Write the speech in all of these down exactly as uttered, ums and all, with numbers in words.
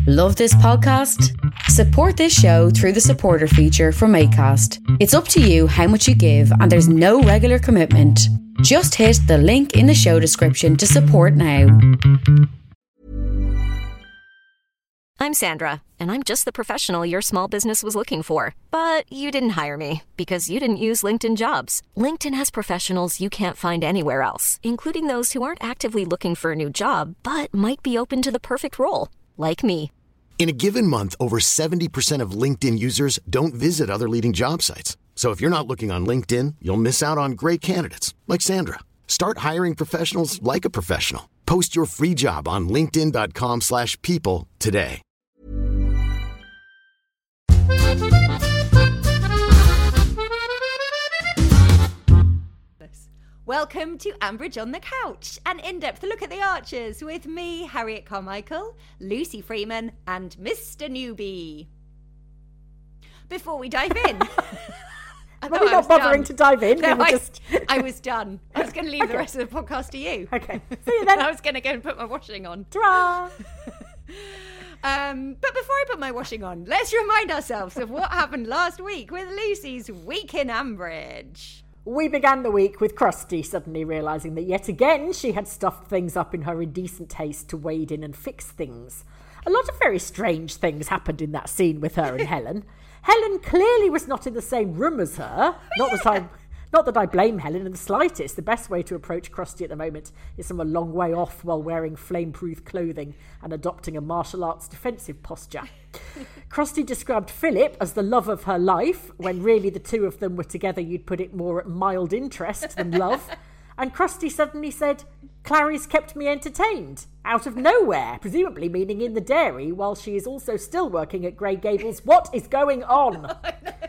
Love this podcast? Support this show through the supporter feature from Acast. It's up to you how much you give and there's no regular commitment. Just hit the link in the show description to support now. I'm Sandra, and I'm just the professional your small business was looking for. But you didn't hire me because you didn't use LinkedIn Jobs. LinkedIn has professionals you can't find anywhere else, including those who aren't actively looking for a new job, but might be open to the perfect role, like me. In a given month, over seventy percent of LinkedIn users don't visit other leading job sites. So if you're not looking on LinkedIn, you'll miss out on great candidates like Sandra. Start hiring professionals like a professional. Post your free job on linkedin dot com slash people today. Welcome to Ambridge on the Couch, an in-depth look at the Archers with me, Harriet Carmichael, Lucy Freeman, and Mister Newbie. Before we dive in... Are we not bothering done. to dive in? No, we I, just... I was done. I was going to leave Okay. the rest of the podcast to you. Okay, see you then. I was going to go and put my washing on. Ta-ra! Um, but before I put my washing on, let's remind ourselves of what happened last week with Lucy's Week in Ambridge. We began the week with Krusty suddenly realising that yet again she had stuffed things up in her indecent haste to wade in and fix things. A lot of very strange things happened in that scene with her and Helen. Helen clearly was not in the same room as her. Not that I, not that I blame Helen in the slightest. The best way to approach Krusty at the moment is from a long way off while wearing flame-proof clothing and adopting a martial arts defensive posture. Krusty described Philip as the love of her life, when really the two of them were together you'd put it more at mild interest than love. And Krusty suddenly said, "Clary's kept me entertained," out of nowhere, presumably meaning in the dairy, while she is also still working at Grey Gables. What is going on?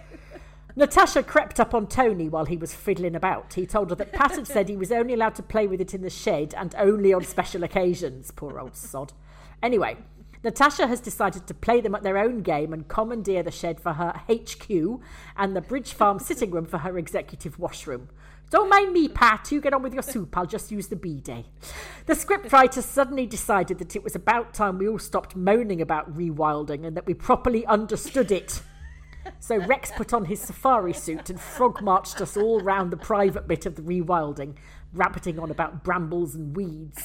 Natasha crept up on Tony while he was fiddling about. He told her that Pat had said he was only allowed to play with it in the shed and only on special occasions. Poor old sod. Anyway, Natasha has decided to play them at their own game and commandeer the shed for her H Q and the Bridge Farm sitting room for her executive washroom. "Don't mind me, Pat. You get on with your soup. I'll just use the bidet." The scriptwriter suddenly decided that it was about time we all stopped moaning about rewilding and that we properly understood it. So Rex put on his safari suit and frog marched us all round the private bit of the rewilding, rabbiting on about brambles and weeds.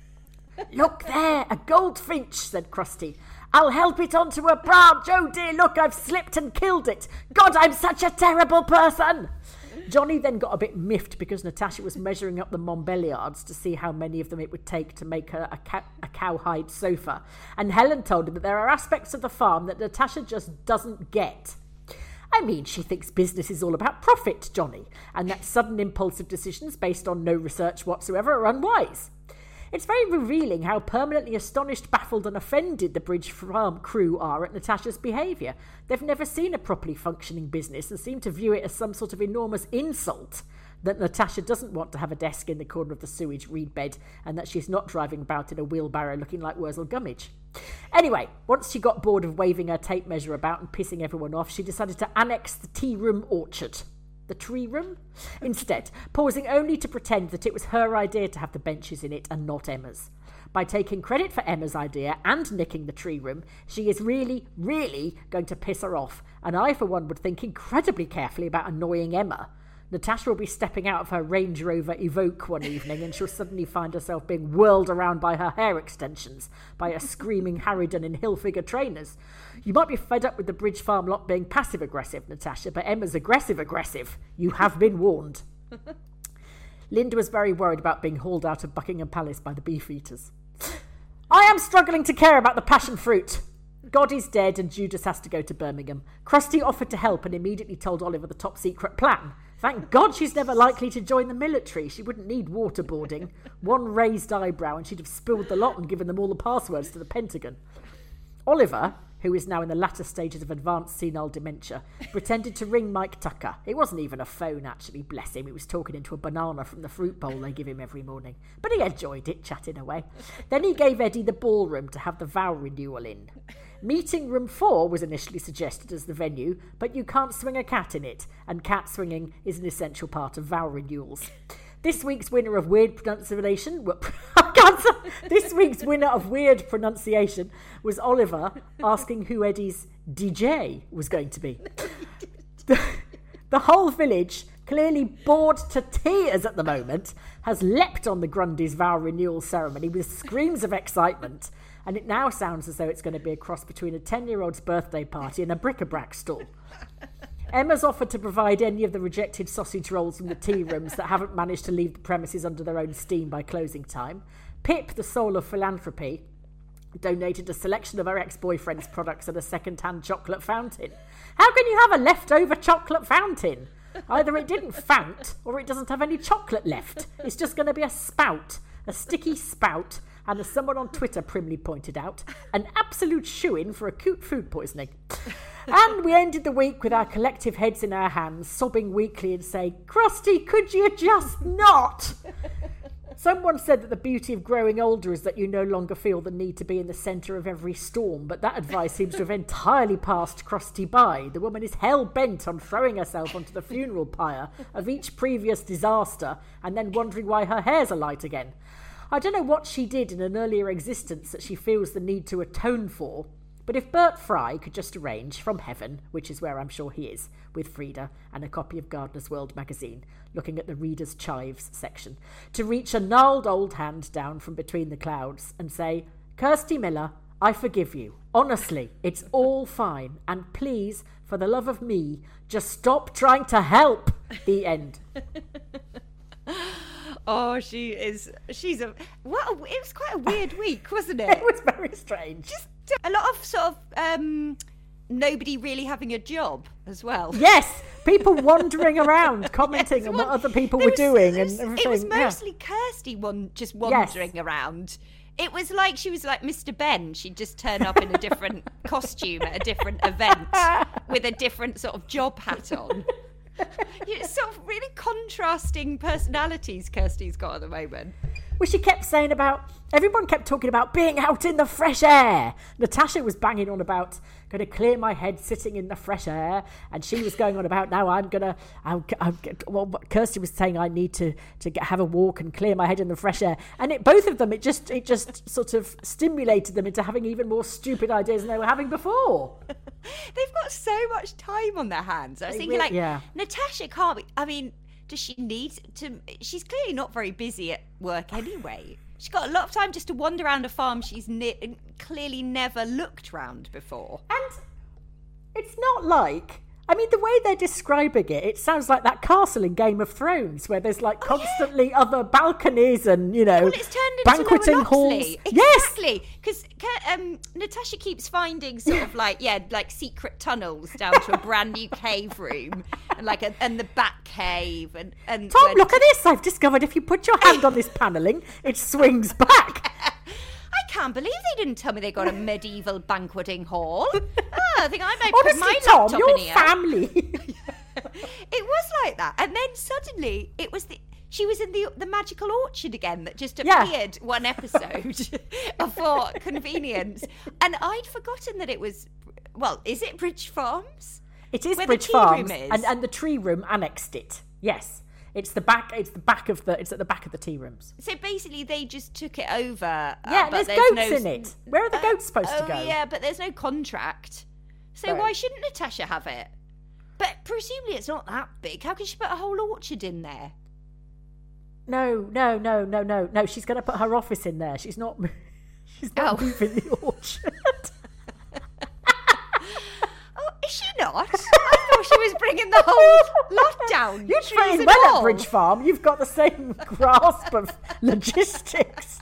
"Look there, a goldfinch," said Krusty. "I'll help it onto a branch. Oh dear, look, I've slipped and killed it. God, I'm such a terrible person." Johnny then got a bit miffed because Natasha was measuring up the Montbéliards to see how many of them it would take to make her a, cow- a cowhide sofa. And Helen told him that there are aspects of the farm that Natasha just doesn't get. I mean, she thinks business is all about profit, Johnny, and that sudden impulsive decisions based on no research whatsoever are unwise. It's very revealing how permanently astonished, baffled and offended the Bridge Farm crew are at Natasha's behaviour. They've never seen a properly functioning business and seem to view it as some sort of enormous insult that Natasha doesn't want to have a desk in the corner of the sewage reed bed and that she's not driving about in a wheelbarrow looking like Wurzel Gummidge. Anyway, once she got bored of waving her tape measure about and pissing everyone off, she decided to annex the tea room orchard. The tree room? Instead, pausing only to pretend that it was her idea to have the benches in it and not Emma's. By taking credit for Emma's idea and nicking the tree room, she is really, really going to piss her off, and I, for one, would think incredibly carefully about annoying Emma. Natasha will be stepping out of her Range Rover Evoque one evening and she'll suddenly find herself being whirled around by her hair extensions by a screaming Harridan in Hilfiger trainers. You might be fed up with the Bridge Farm lot being passive-aggressive, Natasha, but Emma's aggressive-aggressive. You have been warned. Linda was very worried about being hauled out of Buckingham Palace by the Beefeaters. "I am struggling to care about the passion fruit. God is dead and Judas has to go to Birmingham. Krusty offered to help and immediately told Oliver the top-secret plan. Thank God she's never likely to join the military. She wouldn't need waterboarding. One raised eyebrow and she'd have spilled the lot and given them all the passwords to the Pentagon." Oliver, who is now in the latter stages of advanced senile dementia, pretended to ring Mike Tucker. It wasn't even a phone, actually, bless him. He was talking into a banana from the fruit bowl they give him every morning. But he enjoyed it, chatting away. Then he gave Eddie the ballroom to have the vow renewal in. Meeting room four was initially suggested as the venue, but you can't swing a cat in it, and cat swinging is an essential part of vow renewals. This week's winner of weird pronunciation, I can't say, this week's winner of weird pronunciation was Oliver asking who Eddie's D J was going to be. The, the whole village, clearly bored to tears at the moment, has leapt on the Grundy's vow renewal ceremony with screams of excitement, and it now sounds as though it's going to be a cross between a ten-year-old's birthday party and a bric-a-brac stall. Emma's offered to provide any of the rejected sausage rolls from the tea rooms that haven't managed to leave the premises under their own steam by closing time. Pip, the soul of philanthropy, donated a selection of her ex-boyfriend's products at a second-hand chocolate fountain. How can you have a leftover chocolate fountain? Either it didn't fount or it doesn't have any chocolate left. It's just going to be a spout, a sticky spout, and as someone on Twitter primly pointed out, an absolute shoo-in for acute food poisoning. And we ended the week with our collective heads in our hands, sobbing weakly and saying, Krusty, could you just not? Someone said that the beauty of growing older is that you no longer feel the need to be in the centre of every storm, but that advice seems to have entirely passed Krusty by. The woman is hell-bent on throwing herself onto the funeral pyre of each previous disaster and then wondering why her hair's alight again. I don't know what she did in an earlier existence that she feels the need to atone for, but if Bert Fry could just arrange from heaven, which is where I'm sure he is, with Frida and a copy of Gardener's World magazine, looking at the Reader's Chives section, to reach a gnarled old hand down from between the clouds and say, Kirsty Miller, I forgive you. Honestly, it's all fine. And please, for the love of me, just stop trying to help. The end. Oh, she is, she's a, what a, it was quite a weird week, wasn't it? It was very strange. Just a lot of sort of, um, nobody really having a job as well. Yes, people wandering around, commenting yes, on what other people were was, doing was, and everything. It was mostly yeah. Kirsty one, just wandering yes. around. It was like she was like Mister Ben. She'd just turn up in a different costume at a different event with a different sort of job hat on. It's sort of really contrasting personalities Kirsty's got at the moment. Well, she kept saying about, everyone kept talking about being out in the fresh air. Natasha was banging on about, going to clear my head sitting in the fresh air. And she was going on about, now I'm going to, I'm, I'm, well, Kirsty was saying I need to, to get, have a walk and clear my head in the fresh air. And it, both of them, it just, it just sort of stimulated them into having even more stupid ideas than they were having before. They've got so much time on their hands. I was they thinking really, like, yeah. Natasha can't be, I mean, does she need to, she's clearly not very busy at work anyway. She's got a lot of time just to wander around a farm she's ne- clearly never looked round before. And it's not like, I mean, the way they're describing it, it sounds like that castle in Game of Thrones where there's like oh, constantly yeah. other balconies and, you know, well, it's turned into banqueting halls. Exactly. Because yes! um, Natasha keeps finding sort of like, yeah, like secret tunnels down to a brand new cave room and like a, and the bat cave. And, and Tom, when... look at this. I've discovered if you put your hand on this panelling, it swings back. I can't believe they didn't tell me they got a medieval banqueting hall. Oh, I think I might Honestly, put my Tom, laptop your in here. family. It was like that. And then suddenly it was the she was in the the magical orchard again that just appeared yeah. one episode for convenience. And I'd forgotten that it was, well, is it Bridge Farms? It is Where Bridge the tea Farms. room is? And, and the tree room annexed it. Yes. It's the back. It's the back of the. It's at the back of the tea rooms. So basically, they just took it over. Uh, Yeah, but there's, there's goats no, in it. Where are the goats uh, supposed oh, to go? Yeah, but there's no contract. So Right. why shouldn't Natasha have it? But presumably it's not that big. How can she put a whole orchard in there? No, no, no, no, no, no. She's going to put her office in there. She's not. She's not Oh. moving the orchard. Oh, is she not? I thought she was bringing the whole lot down. You're trees trained and well all. at Bridge Farm. You've got the same grasp of logistics.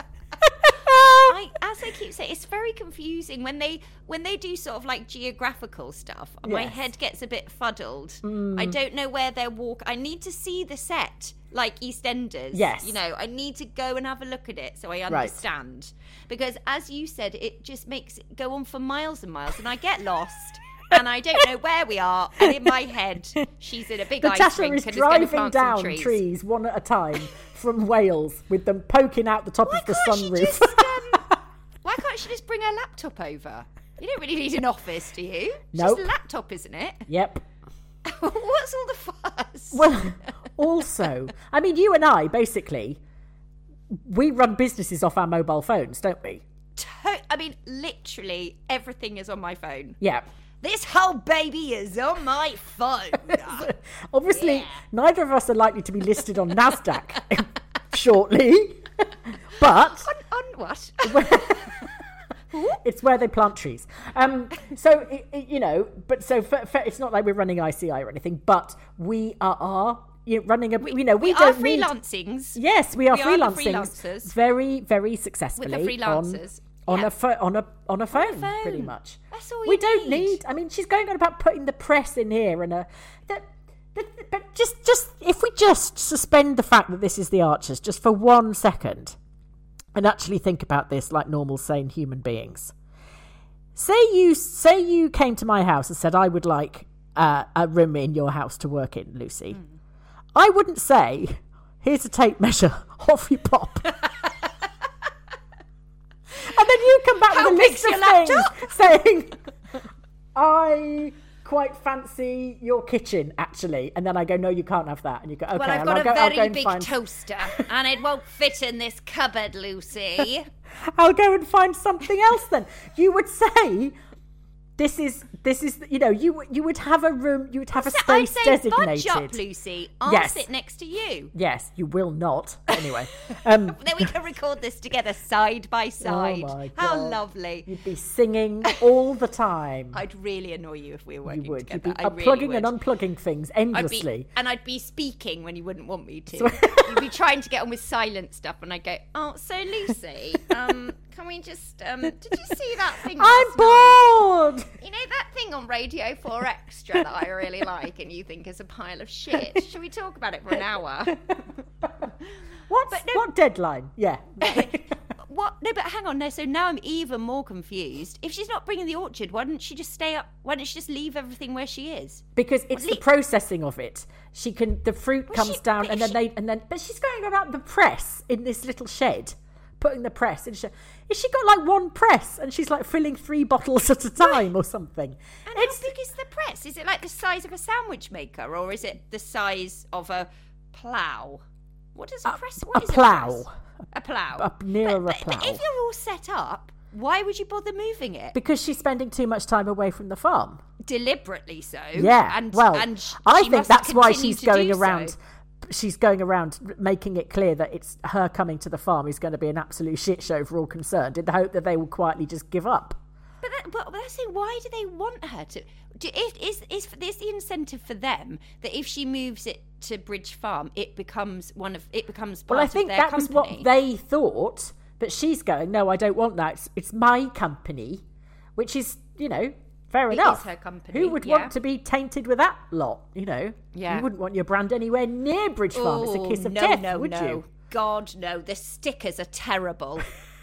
I, as I keep saying, it's very confusing when they when they do sort of like geographical stuff. My Yes. head gets a bit fuddled. I don't know where they're walk. I need to see the set, like EastEnders. Yes. You know, I need to go and have a look at it so I understand. Because as you said, it just makes it go on for miles and miles, and I get lost. And I don't know where we are. And in my head, she's in a big ice Natasha rink is and is going to driving plant some down trees. trees one at a time from Wales with them poking out the top Why of the can't she sunroof. just, um, why can't she just bring her laptop over? You don't really need an office, do you? It's Nope. just a laptop, isn't it? Yep. What's all the fuss? Well, Also, I mean, you and I, basically, we run businesses off our mobile phones, don't we? To- I mean, literally everything is on my phone. Yeah. This whole baby is on my phone. Obviously, Yeah. neither of us are likely to be listed on NASDAQ shortly, but on, on what? it's where they plant trees. Um, so, it, it, you know, but so for, for, it's not like we're running I C I or anything, but we are, are you know, running a, you know, we, we don't are need... freelancings. Yes, we are we freelancing are the freelancers. very, very successfully. With the freelancers. On, on, Yeah. a pho- on, a, on a phone, phone. pretty much. That's all we you don't need. need... I mean, she's going on about putting the press in here and a... That, that, but just, just, if we just suspend the fact that this is the Archers just for one second and actually think about this like normal, sane human beings. Say you say you came to my house and said, I would like uh, a room in your house to work in, Lucy. Mm. I wouldn't say, here's a tape measure, off you pop. And then you come back How with a big's list of your things laptop? saying, I quite fancy your kitchen, actually. And then I go, no, you can't have that. And you go, okay. Well, I've and got I'll a go, I'll go very and big find... toaster, and it won't fit in this cupboard, Lucy. I'll go and find something else then. You would say, this is, this is, you know, you you would have a room, you would have a So space I say, designated. budge up, Lucy. I'll Yes. sit next to you. Yes, you will not. Anyway. Um, Then we can record this together side by side. Oh my How God. lovely. You'd be singing all the time. I'd really annoy you if we were working You would. You'd together. be I unplugging really would. and unplugging things I'd endlessly. be, and I'd be speaking when you wouldn't want me to. You'd be trying to get on with silent stuff, and I'd go, "Oh, so Lucy, um, can we just? Um, did you see that thing? I'm last night? bored. You know that thing on Radio Four Extra that I really like, and you think is a pile of shit. Should we talk about it for an hour? What's, But no- what deadline? Yeah. What? No, but hang on. No, so now I'm even more confused. If she's not bringing the orchard, why didn't she just stay up? Why didn't she just leave everything where she is? Because it's the le- processing of it. She can the fruit Well, comes she- down but and if then she- they and then but she's going about the press in this little shed, putting the press in. She, is she got like one press and she's like filling three bottles at a time or something? And It's how big is the press? Is it like the size of a sandwich maker, or is it the size of a plough? What does a press? What a is plough. A, press? a plough. Up nearer but, a but, but plough. if you're all set up, why would you bother moving it? Because she's spending too much time away from the farm. Deliberately so. Yeah. And well, and sh- I she think must that's why continue she's to going do so. around. She's going around making it clear that it's her coming to the farm is going to be an absolute shit show for all concerned, in the hope that they will quietly just give up. But, that, but that's saying, why do they want her to? Do, if, is is is the incentive for them that if she moves it to Bridge Farm, it becomes one of it becomes part Well, I think of their that company? was what they thought, but she's going, no, I don't want that. It's, it's my company, which is, you know, fair It enough. is her company, Who would yeah. want to be tainted with that lot? You know, Yeah. You wouldn't want your brand anywhere near Bridge Farm. It's a kiss of no, death, no, would no. you? God, no. The stickers are terrible.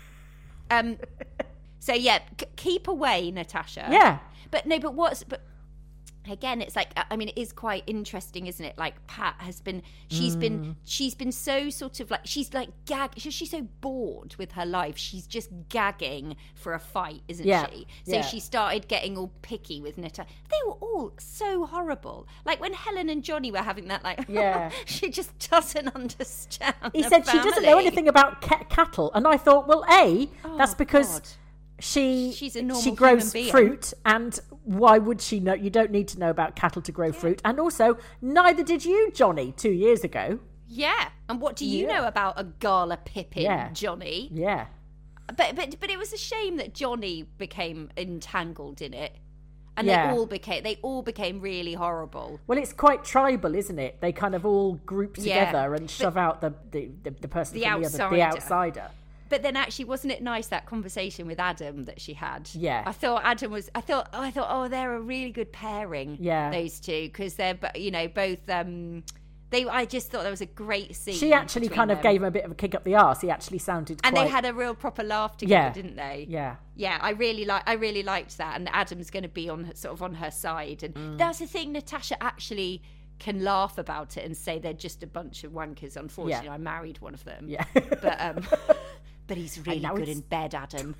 um. So yeah, c- keep away, Natasha. Yeah. But no, but what's but again, it's like I mean, it is quite interesting, isn't it? Like Pat has been, she's Mm. been, she's been so sort of like she's like gag. She's, she's so bored with her life. She's just gagging for a fight, isn't Yeah, she? So yeah. she started getting all picky with Natasha. They were all so horrible. Like when Helen and Johnny were having that, like, Yeah. she just doesn't understand. He the said she doesn't know family. anything about ca- cattle, and I thought, well, a that's Oh, because God. she She's a normal she grows human being. fruit, and why would she know? You don't need to know about cattle to grow fruit, and also neither did you, Johnny, two years ago. Yeah, and what do you Yeah. know about a Gala Pippin, Yeah. Johnny? Yeah, But but but it was a shame that Johnny became entangled in it, and Yeah. they all became they all became really horrible. well, it's quite tribal, isn't it? They kind of all group Yeah, together and but- shove out the the, the, the person The from the other, the outsider. outsider. But then actually, wasn't it nice that conversation with Adam that she had? Yeah. I thought Adam was. I thought. Oh, I thought. Oh, they're a really good pairing. Yeah. Those two, because they're bo- you know both. Um, they. I just thought there was a great scene. She actually between kind of them. gave him a bit of a kick up the arse. He actually sounded And quite... they had a real proper laugh together, Yeah. didn't they? Yeah. Yeah, I really like. I really liked that, and Adam's going to be on sort of on her side, and Mm. that's the thing. Natasha actually can laugh about it and say they're just a bunch of wankers. Unfortunately, Yeah. I married one of them. Yeah. but um, but he's really now good it's- in bed, Adam.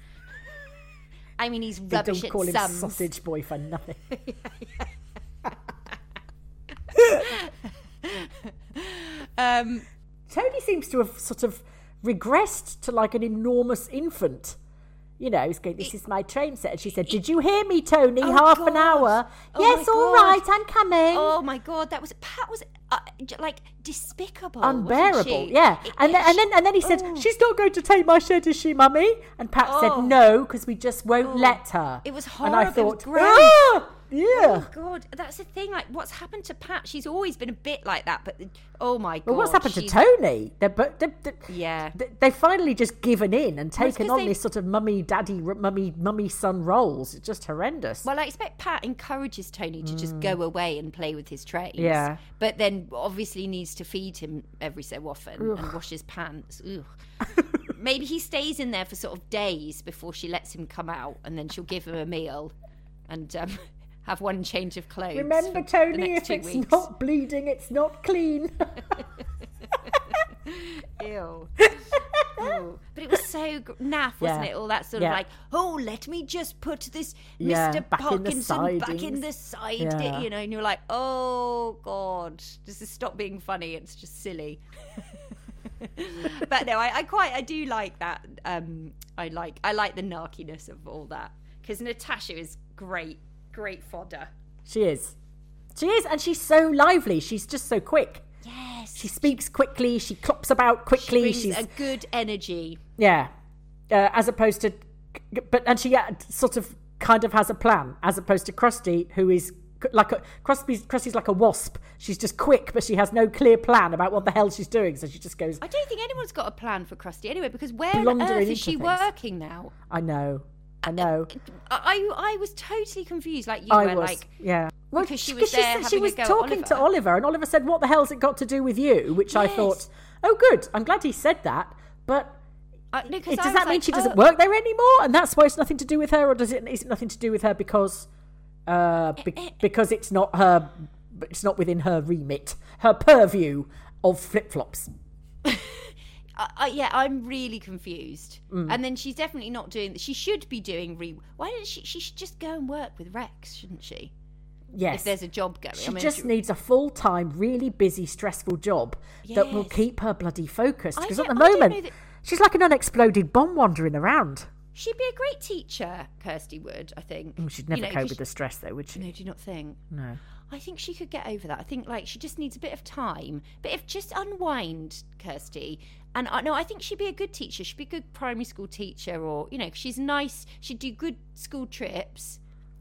I mean, he's They rubbish don't call at him sums. sausage boy for nothing. Um, Tony seems to have sort of regressed to like an enormous infant. You know, he's going, this is my train set. And she said, did you hear me, Tony? Oh, Half God. an hour. Oh, yes, my all God. right, I'm coming. Oh, my God. That was, Pat was uh, j- like despicable. Unbearable, wasn't she? yeah. It- And it- then, and then and then he said, Oh. she's not going to take my shed, is she, Mummy? And Pat Oh. said, no, because we just won't Oh. let her. It was And I horrible. It was thought, gross. ah, yeah. Oh, God. That's the thing. Like, what's happened to Pat? She's always been a bit like that. But, oh, my God. Well, what's happened she's- to Tony? They're, but they, they, Yeah. they, they've finally just given in and Well, it's taken 'cause on they- this sort of mummy, daddy, mummy, mummy, son roles. It's just horrendous. Well, I expect Pat encourages Tony to just go away and play with his trays. Yeah. But then obviously needs to feed him every so often and wash his pants. Ugh. Maybe he stays in there for sort of days before she lets him come out, and then she'll give him a meal and um, have one change of clothes. Remember, for the Tony, next if two it's weeks. not bleeding, it's not clean. Ew. Ew. But it was so gr- naff, wasn't Yeah. it? All that sort Yeah. of like, oh, let me just put this Yeah, Mister back in the Parkinson back in sidings. the side, Yeah. you know, and you're like, oh, God, just to stop being funny. It's just silly. But no, I, I quite, I do like that. Um, I like, I like the narkiness of all that because Natasha is great, great fodder. She is. She is, and she's so lively. She's just so quick. Yes. She speaks quickly. She clops about quickly. brings She's a good energy. yeah, uh, as opposed to, but and she uh, sort of kind of has a plan, as opposed to Krusty, who is like a Krusty's, Krusty's like a wasp. She's just quick, but she has no clear plan about what the hell she's doing. So she just goes. I don't think anyone's got a plan for Krusty anyway, because where on Blundering earth is into she things. working now? I know, I know. I I was totally confused, like you I were, was, like yeah. Well, because she she, was she, there she having a was go at talking to Oliver. Oliver, and Oliver said, "What the hell's it got to do with you?" Which I Yes. thought, "Oh, good. I'm glad he said that." But Uh, no, 'cause it, I does was that mean like, she doesn't oh. work there anymore, and that's why it's nothing to do with her, or does it? Is it nothing to do with her because, uh, be, Eh, because it's not her, it's not within her remit, her purview of flip flops. I, I, yeah, I'm really confused. Mm. And then she's definitely not doing. She should be doing re. Why didn't she? She should just go and work with Rex, shouldn't she? Yes, If there's a job going, she I mean, just she- needs a full time, really busy, stressful job that will Yes. keep her bloody focused. I Because at don't- the I don't know moment, that- she's like an unexploded bomb wandering around. she'd be a great teacher. Kirsty would, I think. Oh, she'd never You know, cope 'cause with the stress, though, would she? No, do you not think? No. I think she could get over that. I think like she just needs a bit of time, bit of just unwind, Kirsty. And I no, I think she'd be a good teacher. She'd be a good primary school teacher, or you know, 'cause she's nice. She'd do good school trips.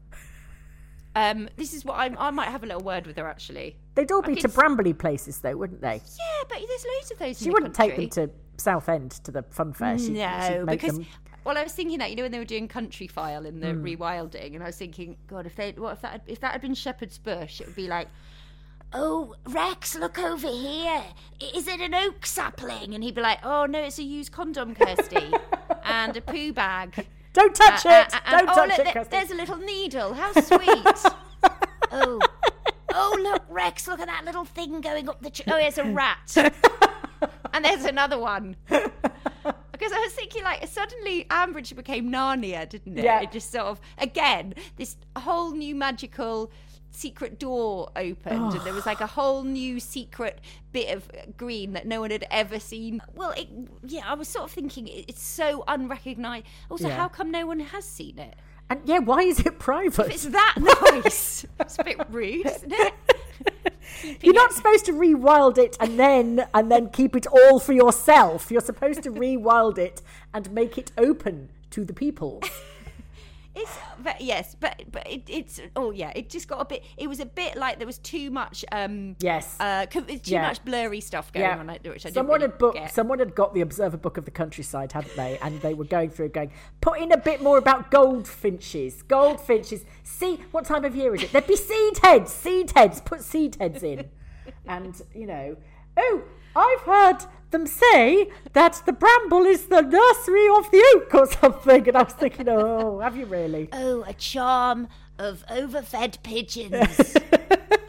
Um, this is what I'm, I might have a little word with her actually. They'd all I be could to s- Brambley places, though, wouldn't they? Yeah, but there's loads of those. She in the wouldn't take them country. to Southend to the fun fair. She'd, No, she'd make because them... well, I was thinking that you know when they were doing Country File in the Hmm. rewilding, and I was thinking, God, if they what if that had, if that had been Shepherd's Bush, it would be like, oh Rex, look over here, is it an oak sapling? And he'd be like, oh no, it's a used condom, Kirsty, and a poo bag. Don't touch Uh, it! uh, and- Don't oh, touch look, it, there- Kirsty. there's a little needle. How sweet. oh, oh look, Rex, look at that little thing going up the. Ch- oh, it's a rat. And there's another one. Because I was thinking, like, suddenly Ambridge became Narnia, didn't it? Yeah. It just sort of, again, this whole new magical secret door opened, and there was like a whole new secret bit of green that no one had ever seen. Well, it, yeah, I was sort of thinking it, it's so unrecognised. Also, Yeah. how come no one has seen it? And yeah, why is it private? If it's that nice, it's a bit rude, isn't it? You're not supposed to rewild it and then and then keep it all for yourself. You're supposed to rewild it and make it open to the people. It's but yes, but but it, it's oh yeah, it just got a bit. It was a bit like there was too much. Um, Yes. uh, co- too Yeah. much blurry stuff going on, like, which I someone didn't had really booked. get. Someone had got the Observer Book of the Countryside, hadn't they? And they were going through, going, put in a bit more about goldfinches. Goldfinches. See, what time of year is it? There'd be seed heads. Seed heads. Put seed heads in. And you know, oh, I've heard them say that the bramble is the nursery of the oak or something. And I was thinking, oh, have you really? Oh, a charm of overfed pigeons.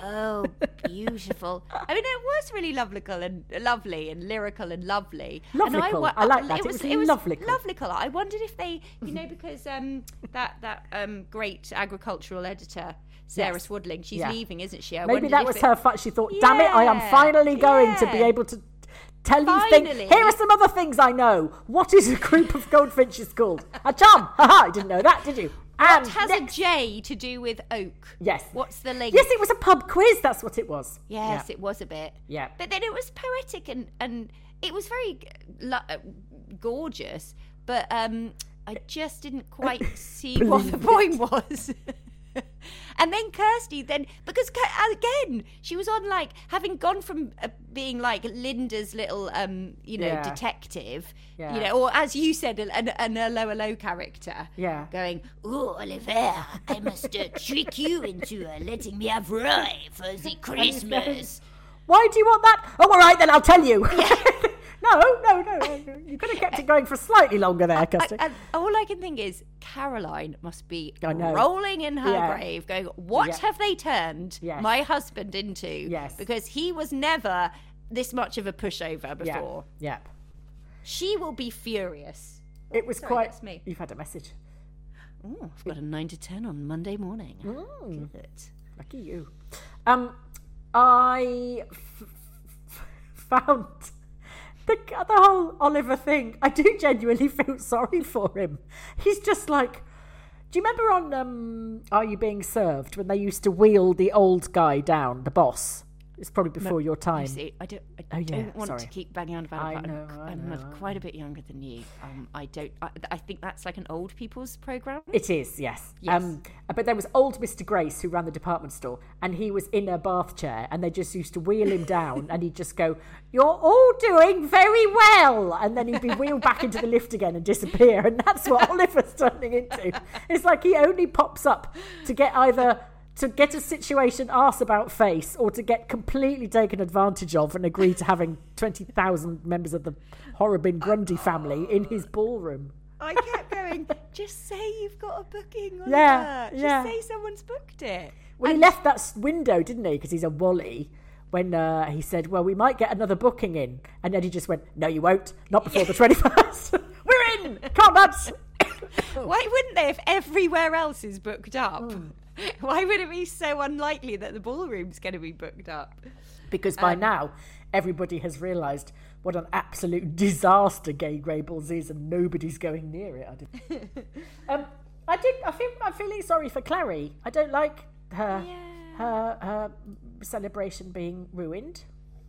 Oh, beautiful. I mean, it was really lovelical and lovely and lyrical and lovely. Lovelical. And I, I like that. It was, it was lovelical. Lovelical. I wondered if they, you know, because um, that, that um, great agricultural editor, Sarah Yes. Swadling, she's Yeah. leaving, isn't she? I Maybe wondered that if was it, her fight. She thought, damn it, I am Yeah, finally going to be yeah. able to tell you Finally. things. Here are some other things I know. What is a group of goldfinches called? A chum. Haha, I didn't know that, did you? What And has next- a J to do with oak? Yes. What's the link? Yes, it was a pub quiz. That's what it was. Yes, Yeah. it was a bit. Yeah. But then it was poetic and, and it was very lo- uh, gorgeous, but um, I just didn't quite see what the point was. And then Kirsty, then because again she was on like having gone from uh, being like Linda's little, um, you know, Yeah. detective, Yeah. you know, or as you said, an, an, an low low character. Yeah. Going, oh Oliver, I must uh, trick you into uh, letting me have Roy for the Christmas. Why do you want that? Oh, all right, then I'll tell you. no, no, no. You could have kept it going for slightly longer there, Kirsty. And all I can think is Caroline must be I know. rolling in her Yeah. grave going, what Yeah. have they turned Yes. my husband into? Yes. Because he was never this much of a pushover Yeah. before. Yeah. She will be furious. It was Sorry, quite. that's me. You've had a message. Oh, I've got a nine to ten on Monday morning. Mm. Good. Lucky you. Um, I f- f- found the the whole Oliver thing. I do genuinely feel sorry for him. He's just like. Do you remember on um, Are You Being Served when they used to wheel the old guy down, the boss? It's probably before your time. You see, I don't, I Oh, yeah, don't want sorry. to keep banging on about I it, but know, I'm, I I'm know, a- I quite a bit younger than you. Um, I don't. I, I think that's like an old people's program. It is, yes. Yes. Um, but there was old Mister Grace who ran the department store, and he was in a bath chair, and they just used to wheel him down, and he'd just go, "You're all doing very well," and then he'd be wheeled back into the lift again and disappear, and that's what Oliver's turning into. It's like he only pops up to get either to get a situation arse about face, or to get completely taken advantage of and agree to having twenty thousand members of the Horrobin Grundy family in his ballroom. I kept going, just say you've got a booking on Yeah, that. Just yeah. say someone's booked it. Well, he left that s- window, didn't he? Because he's a Wally. When uh, he said, well, we might get another booking in. And then he just went, no, you won't. Not before the twenty-first. We're in! Come on, lads! Why wouldn't they if everywhere else is booked up? Hmm. Why would it be so unlikely that the ballroom's going to be booked up? Because by Um, now, everybody has realised what an absolute disaster Gay Greyballs is, and nobody's going near it. I, did. um, I did. I feel. I'm feeling sorry for Clary. I don't like her. Her, her celebration being ruined.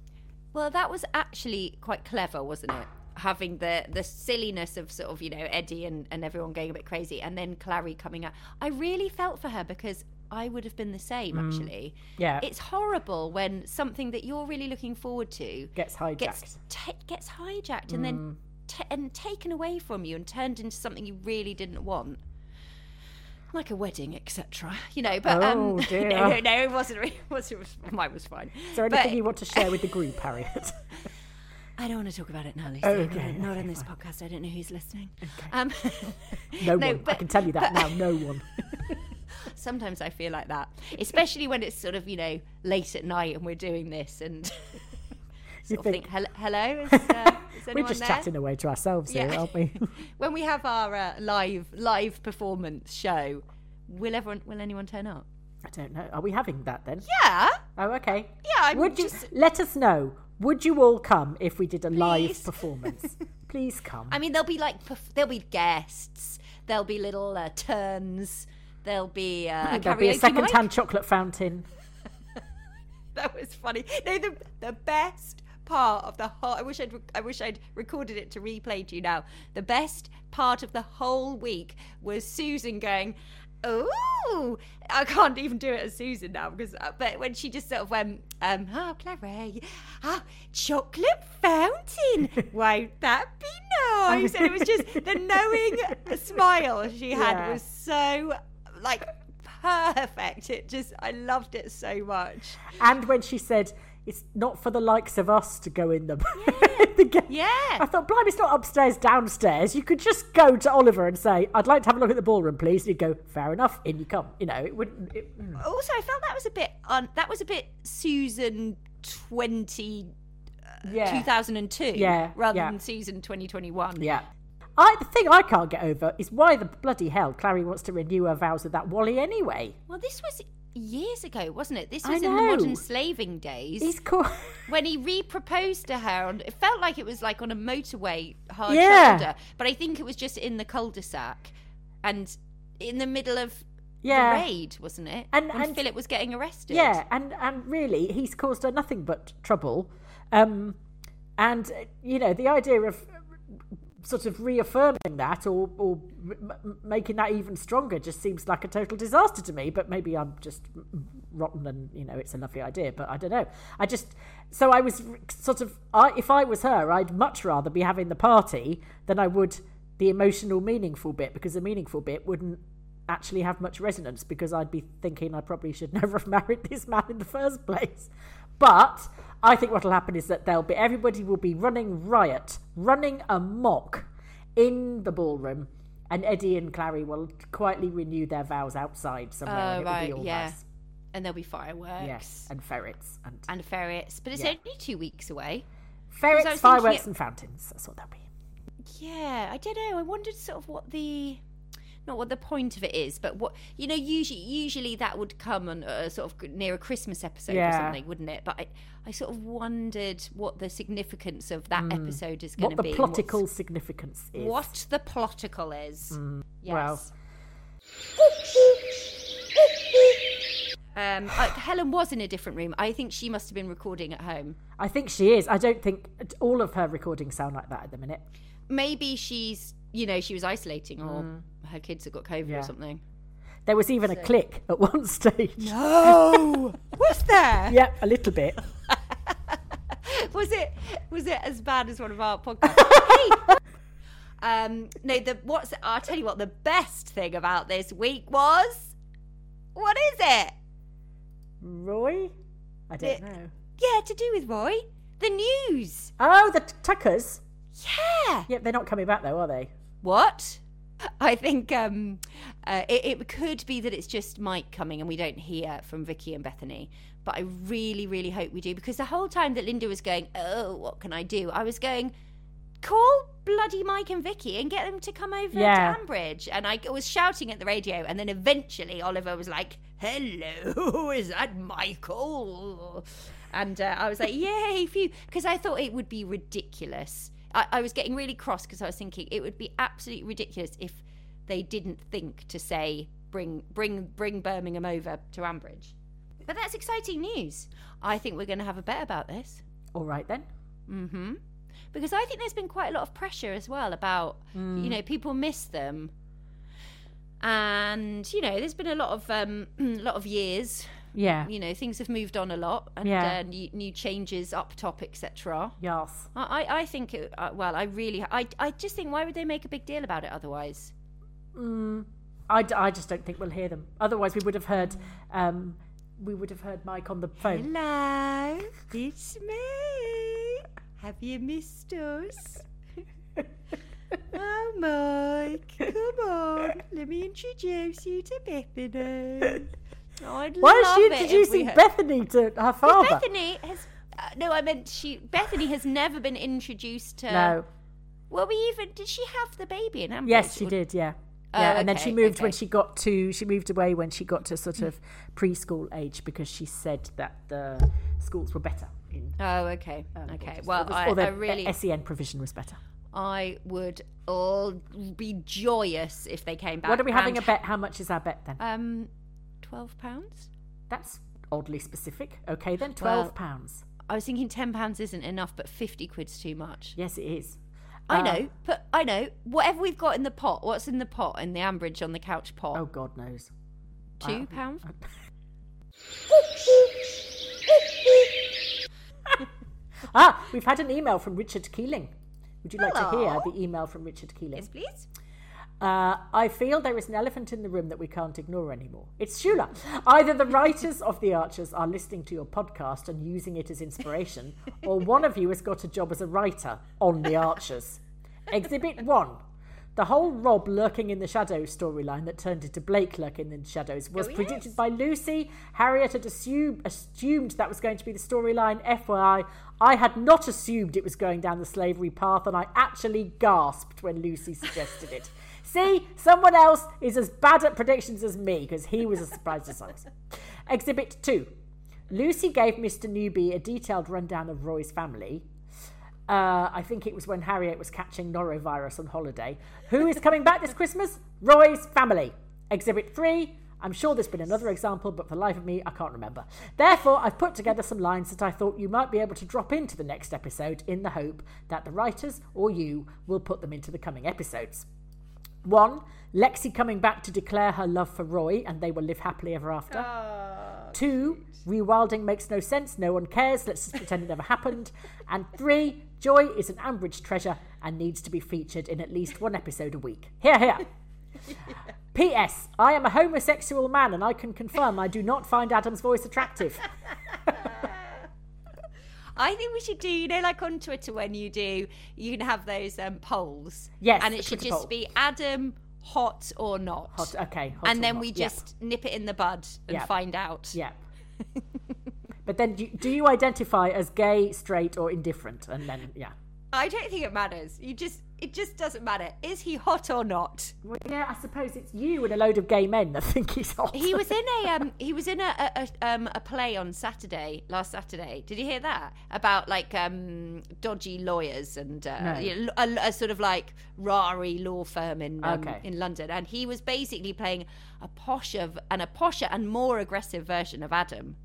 Well, that was actually quite clever, wasn't it? Having the the silliness of sort of, you know, Eddie and, and everyone going a bit crazy, and then Clary coming out. I really felt for her because I would have been the same, actually. Yeah. It's horrible when something that you're really looking forward to Gets hijacked. gets, ta- gets hijacked and then ta- and taken away from you and turned into something you really didn't want. Like a wedding, et cetera. You know, but Oh, um, dear. no, no, no, it wasn't. It wasn't. Mine was fine. Is there anything But- you want to share with the group, Harriet? I don't want to talk about it now, Lucy. Okay, not okay, on this fine. podcast. I don't know who's listening. Um, No, No, one. I but- can tell you that but- now. No one. sometimes I feel like that, especially when it's sort of, you know, late at night and we're doing this and sort of think- think, "Hel- hello, is, uh, is We're anyone just there?" chatting away to ourselves here, Yeah. aren't we? When we have our uh, live live performance show, will everyone, will anyone turn up? I don't know. Are we having that then? Yeah, Oh, okay. yeah. I'm Would you just. let us know? Would you all come if we did a live Please. performance? Please come. I mean, there'll be like perf- there'll be guests. There'll be little uh, turns. There'll be uh, a There'll be a karaoke second-hand mic. chocolate fountain. That was funny. No, the the best part of the whole. I wish I'd I wish I'd recorded it to replay to you now. The best part of the whole week was Susan going, "Ooh, I can't even do it as Susan now because." Uh, but when she just sort of went, um, "Oh, Clary, oh, chocolate fountain. Won't that be nice?" And it was just the knowing smile she had Yeah. was so like perfect. It just, I loved it so much. And when she said, It's not for the likes of us to go in the, yeah. the game. Yeah. I thought, blimey, it's not upstairs, downstairs. You could just go to Oliver and say, I'd like to have a look at the ballroom, please. And he'd go, fair enough, in you come. You know, it wouldn't... It, mm. Also, I felt that was a bit... Un- that was a bit Susan twenty... Uh, yeah. two thousand two. Yeah. Rather yeah. than Susan twenty twenty-one. Yeah. I, the thing I can't get over is why the bloody hell Clary wants to renew her vows with that Wally anyway. Well, this was years ago, wasn't it? This I was in know. the modern slaving days. He's cool. When he re-proposed to her, on, it felt like it was like on a motorway, hard Yeah. shoulder. But I think it was just in the cul-de-sac and in the middle of Yeah. the raid, wasn't it? And- when and- Philip was getting arrested. Yeah, and, and really, he's caused her nothing but trouble. Um, and, uh, you know, the idea of sort of reaffirming that or, or m- making that even stronger just seems like a total disaster to me. But maybe I'm just rotten and, you know, it's a lovely idea. But I don't know. I just... So I was sort of... I, if I was her, I'd much rather be having the party than I would the emotional, meaningful bit, because the meaningful bit wouldn't actually have much resonance, because I'd be thinking I probably should never have married this man in the first place. But I think what will happen is that there'll be everybody will be running riot, running amok in the ballroom, and Eddie and Clary will quietly renew their vows outside somewhere. Oh, and it'll right, be all yeah. nice. And there'll be fireworks. Yes, and ferrets and, And ferrets. But it's Yeah. only two weeks away. ferrets, I was fireworks, thinking it- and fountains. That's what they'll be. Yeah, I don't know. I wondered sort of what the... Not what the point of it is, but what... You know, usually usually that would come on a sort of near a Christmas episode Yeah. or something, wouldn't it? But I, I sort of wondered what the significance of that episode is going What to the be. plotical what's- significance is. What the plotical is. Yes. well. Um, uh, Helen was in a different room. I think she must have been recording at home. I think she is. I don't think all of her recordings sound like that at the minute. Maybe she's, you know, she was isolating or her kids had got COVID Yeah. or something. There was even a click at one stage. Oh, was there? Yeah, a little bit. Was it was it as bad as one of our podcasts? Hey! Um, no, the what's I'll tell you what the best thing about this week was. What is it? Roy? I don't It- know. Yeah, to do with Roy. The news. Oh, the Tuckers. Yeah. Yep, they're not coming back though, are they? What? I think um, uh, it, it could be that it's just Mike coming and we don't hear from Vicky and Bethany. But I really, really hope we do, because the whole time that Linda was going, oh, what can I do? I was going, call bloody Mike and Vicky and get them to come over Yeah. to Ambridge. And I was shouting at the radio, and then eventually Oliver was like, hello, is that Michael? And uh, I was like, yay, phew, because I thought it would be ridiculous. I, I was getting really cross because I was thinking it would be absolutely ridiculous if they didn't think to say, bring, bring, bring Birmingham over to Ambridge. But that's exciting news. I think we're going to have a bet about this. All right then. Mm-hmm. Because I think there's been quite a lot of pressure as well about, Mm. you know, people miss them. And, you know, there's been a lot of um, a lot of years. Yeah. You know, things have moved on a lot, and Yeah. uh, new, new changes up top, et cetera. Yes. I, I I think, it, uh, well, I really, I, I just think, why would they make a big deal about it otherwise? I, d- I just don't think we'll hear them. Otherwise, we would have heard. Um, we would have heard Mike on the phone. Hello, it's me. Have you missed us? Oh, Mike, come on. Let me introduce you to Bethany. I'd Why love is she it if we introducing had- Bethany to her father? Bethany has... Uh, no, I meant she... Bethany has never been introduced to... No. Well, we even... Did she have the baby in Ambridge? Yes, she Or- did. Yeah. Oh, Yeah, and then she okay, moved okay. when she got to. She moved away when she got to sort of preschool age, because she said that the schools were better. In, Oh, okay. um, okay. or just- Well, or the, I, or the I really... S E N provision was better. I would all be joyous if they came back. What are we having and- a bet? How much is our bet then? Um, twelve pounds. That's oddly specific. Okay, then Well- twelve pounds. I was thinking ten pounds isn't enough, but fifty quid's too much. Yes, it is. I Uh, know, but I know whatever we've got in the pot. What's in the pot in the Ambridge on the couch pot? Oh God knows. Two uh, pounds. Ah, we've had an email from Richard Keeling. Would you like to hear Hello. the email from Richard Keeling? Yes, please. Uh, I feel there is an elephant in the room that we can't ignore anymore. It's Shula. Either the writers of The Archers are listening to your podcast and using it as inspiration, or one of you has got a job as a writer on The Archers. Exhibit one. The whole Rob lurking in the shadows storyline that turned into Blake lurking in the shadows was oh, yes. predicted by Lucy. Harriet had assumed, assumed that was going to be the storyline. F Y I, I had not assumed it was going down the slavery path, and I actually gasped when Lucy suggested it. See, someone else is as bad at predictions as me, because he was as surprised as I was. Exhibit two. Lucy gave Mister Newby a detailed rundown of Roy's family. Uh, I think it was when Harriet was catching norovirus on holiday. Who is coming back this Christmas? Roy's family. Exhibit three. I'm sure there's been another example, but for the life of me, I can't remember. Therefore, I've put together some lines that I thought you might be able to drop into the next episode in the hope that the writers or you will put them into the coming episodes. One, Lexi coming back to declare her love for Roy and they will live happily ever after. Oh, Two, rewilding makes no sense, no one cares, let's just pretend it never happened. And three, Joy is an Ambridge treasure and needs to be featured in at least one episode a week. Here, here. Yeah. P S. I am a homosexual man and I can confirm I do not find Adam's voice attractive. I think we should do, you know, like on Twitter when you do, you can have those um, polls. Yes. And it should just poll. be Adam, hot or not. Hot, okay. Hot and then not. we just yep. nip it in the bud and yep. find out. Yeah. But then do, do you identify as gay, straight or indifferent? And then, yeah. I don't think it matters. You just, it just doesn't matter. Is he hot or not? Well, yeah, I suppose it's you and a load of gay men that think he's hot. He was in a um, he was in a a, a, um, a play on Saturday, last Saturday. Did you hear that? About like um, dodgy lawyers and uh, no. you know, a, a sort of like rari law firm in um, okay. in London, and he was basically playing a posher and a posher and more aggressive version of Adam.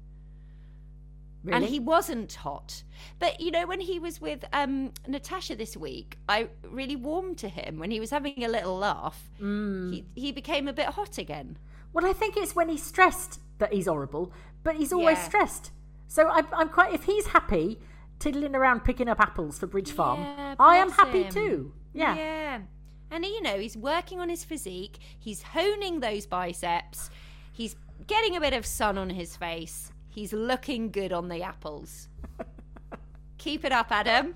Really? And he wasn't hot. But, you know, when he was with um, Natasha this week, I really warmed to him. When he was having a little laugh, mm. he, he became a bit hot again. Well, I think it's when he's stressed that he's horrible, but he's always yeah. stressed. So I, I'm quite, if he's happy tiddling around picking up apples for Bridge Farm, yeah, I am happy him. too. Yeah. Yeah. And, you know, he's working on his physique. He's honing those biceps. He's getting a bit of sun on his face. He's looking good on the apples. Keep it up, Adam.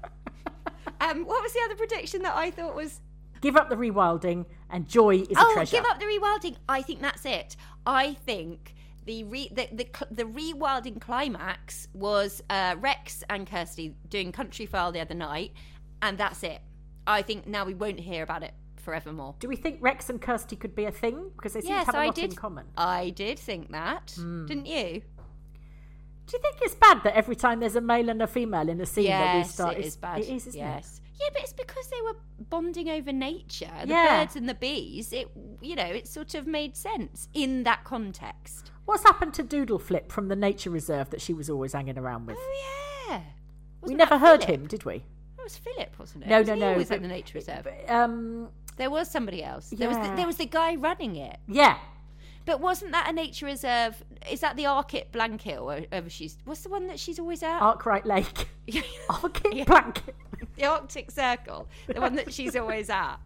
Um, what was the other prediction that I thought was... Give up the rewilding and Joy is oh, a treasure. Oh, give up the rewilding. I think that's it. I think the re- the, the, the rewilding climax was uh, Rex and Kirsty doing Country File the other night, and that's it. I think now we won't hear about it forevermore. Do we think Rex and Kirsty could be a thing? Because they seem yes, to have a I lot did, in common. I did think that. Mm. Didn't you? Do you think it's bad that every time there's a male and a female in a scene yes, that we start... it is bad. It is, isn't yes. it? Yeah, but it's because they were bonding over nature. The yeah. birds and the bees. It, you know, it sort of made sense in that context. What's happened to Doodle Flip from the nature reserve that she was always hanging around with? Oh, yeah. Wasn't we never heard Philip? him, did we? It was Philip, wasn't it? No, was no, he no. always but, at the nature reserve. But, um, there was somebody else. Yeah. There was the, there was the guy running it. Yeah. But wasn't that a nature reserve? Is that the Arcit Blanket or whatever she's... What's the one that she's always at? Arkwright Lake. Arcit yeah. Blanket. The Arctic Circle. The one that she's always at.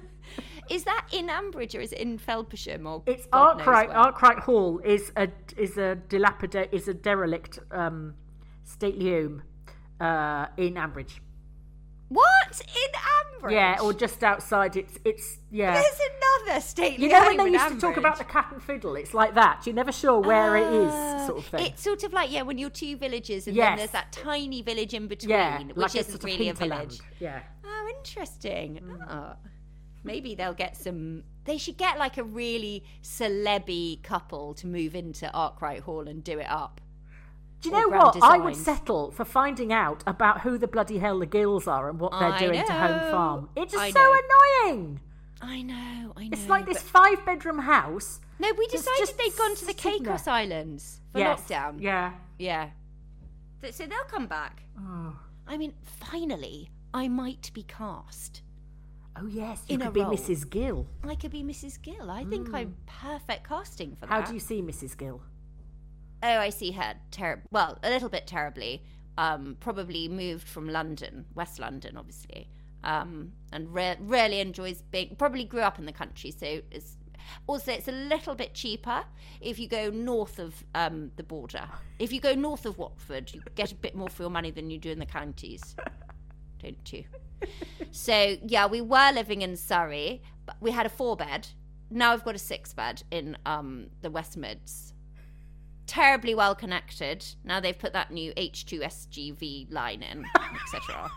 Is that in Ambridge or is it in Felpersham? Or it's God Arkwright. knows where? Arkwright Hall is a is a dilapidate is a derelict um, stately home uh, in Ambridge. What? In Ambridge? Yeah, or just outside. It's it's yeah. There's another stately You know home when they in used Ambridge? to talk about the cat and fiddle? It's like that. You're never sure where uh, it is, sort of thing. It's sort of like, yeah, when you're two villages and yes. then there's that tiny village in between, yeah, which like isn't a really a hinterland. village. Yeah. Oh, interesting. Mm. Oh. Maybe they'll get some... They should get like a really celeb-y couple to move into Arkwright Hall and do it up. Do you know what? Designs. I would settle for finding out about who the bloody hell the Gills are and what they're I doing know. to Home Farm. It's just I so know. annoying. I know, I know. It's like this but... five-bedroom house. No, we decided just they'd gone to the sitting Caicos there. Islands for yes. lockdown. Yeah. Yeah. So they'll come back. Oh. I mean, finally, I might be cast. Oh, yes. You in could a be role. Missus Gill. I could be Missus Gill. I think Mm. I'm perfect casting for How that. do you see Missus Gill? Oh, I see her terrible. Well, a little bit terribly. Um, probably moved from London, West London, obviously. um, and re- really enjoys being. Probably grew up in the country, so it's also it's a little bit cheaper if you go north of um, the border. If you go north of Watford, you get a bit more for your money than you do in the counties, don't you? So yeah, we were living in Surrey, but we had a four bed. Now we've got a six bed in um, the West Mids. Terribly well connected. Now they've put that new H two S G V line in, et cetera.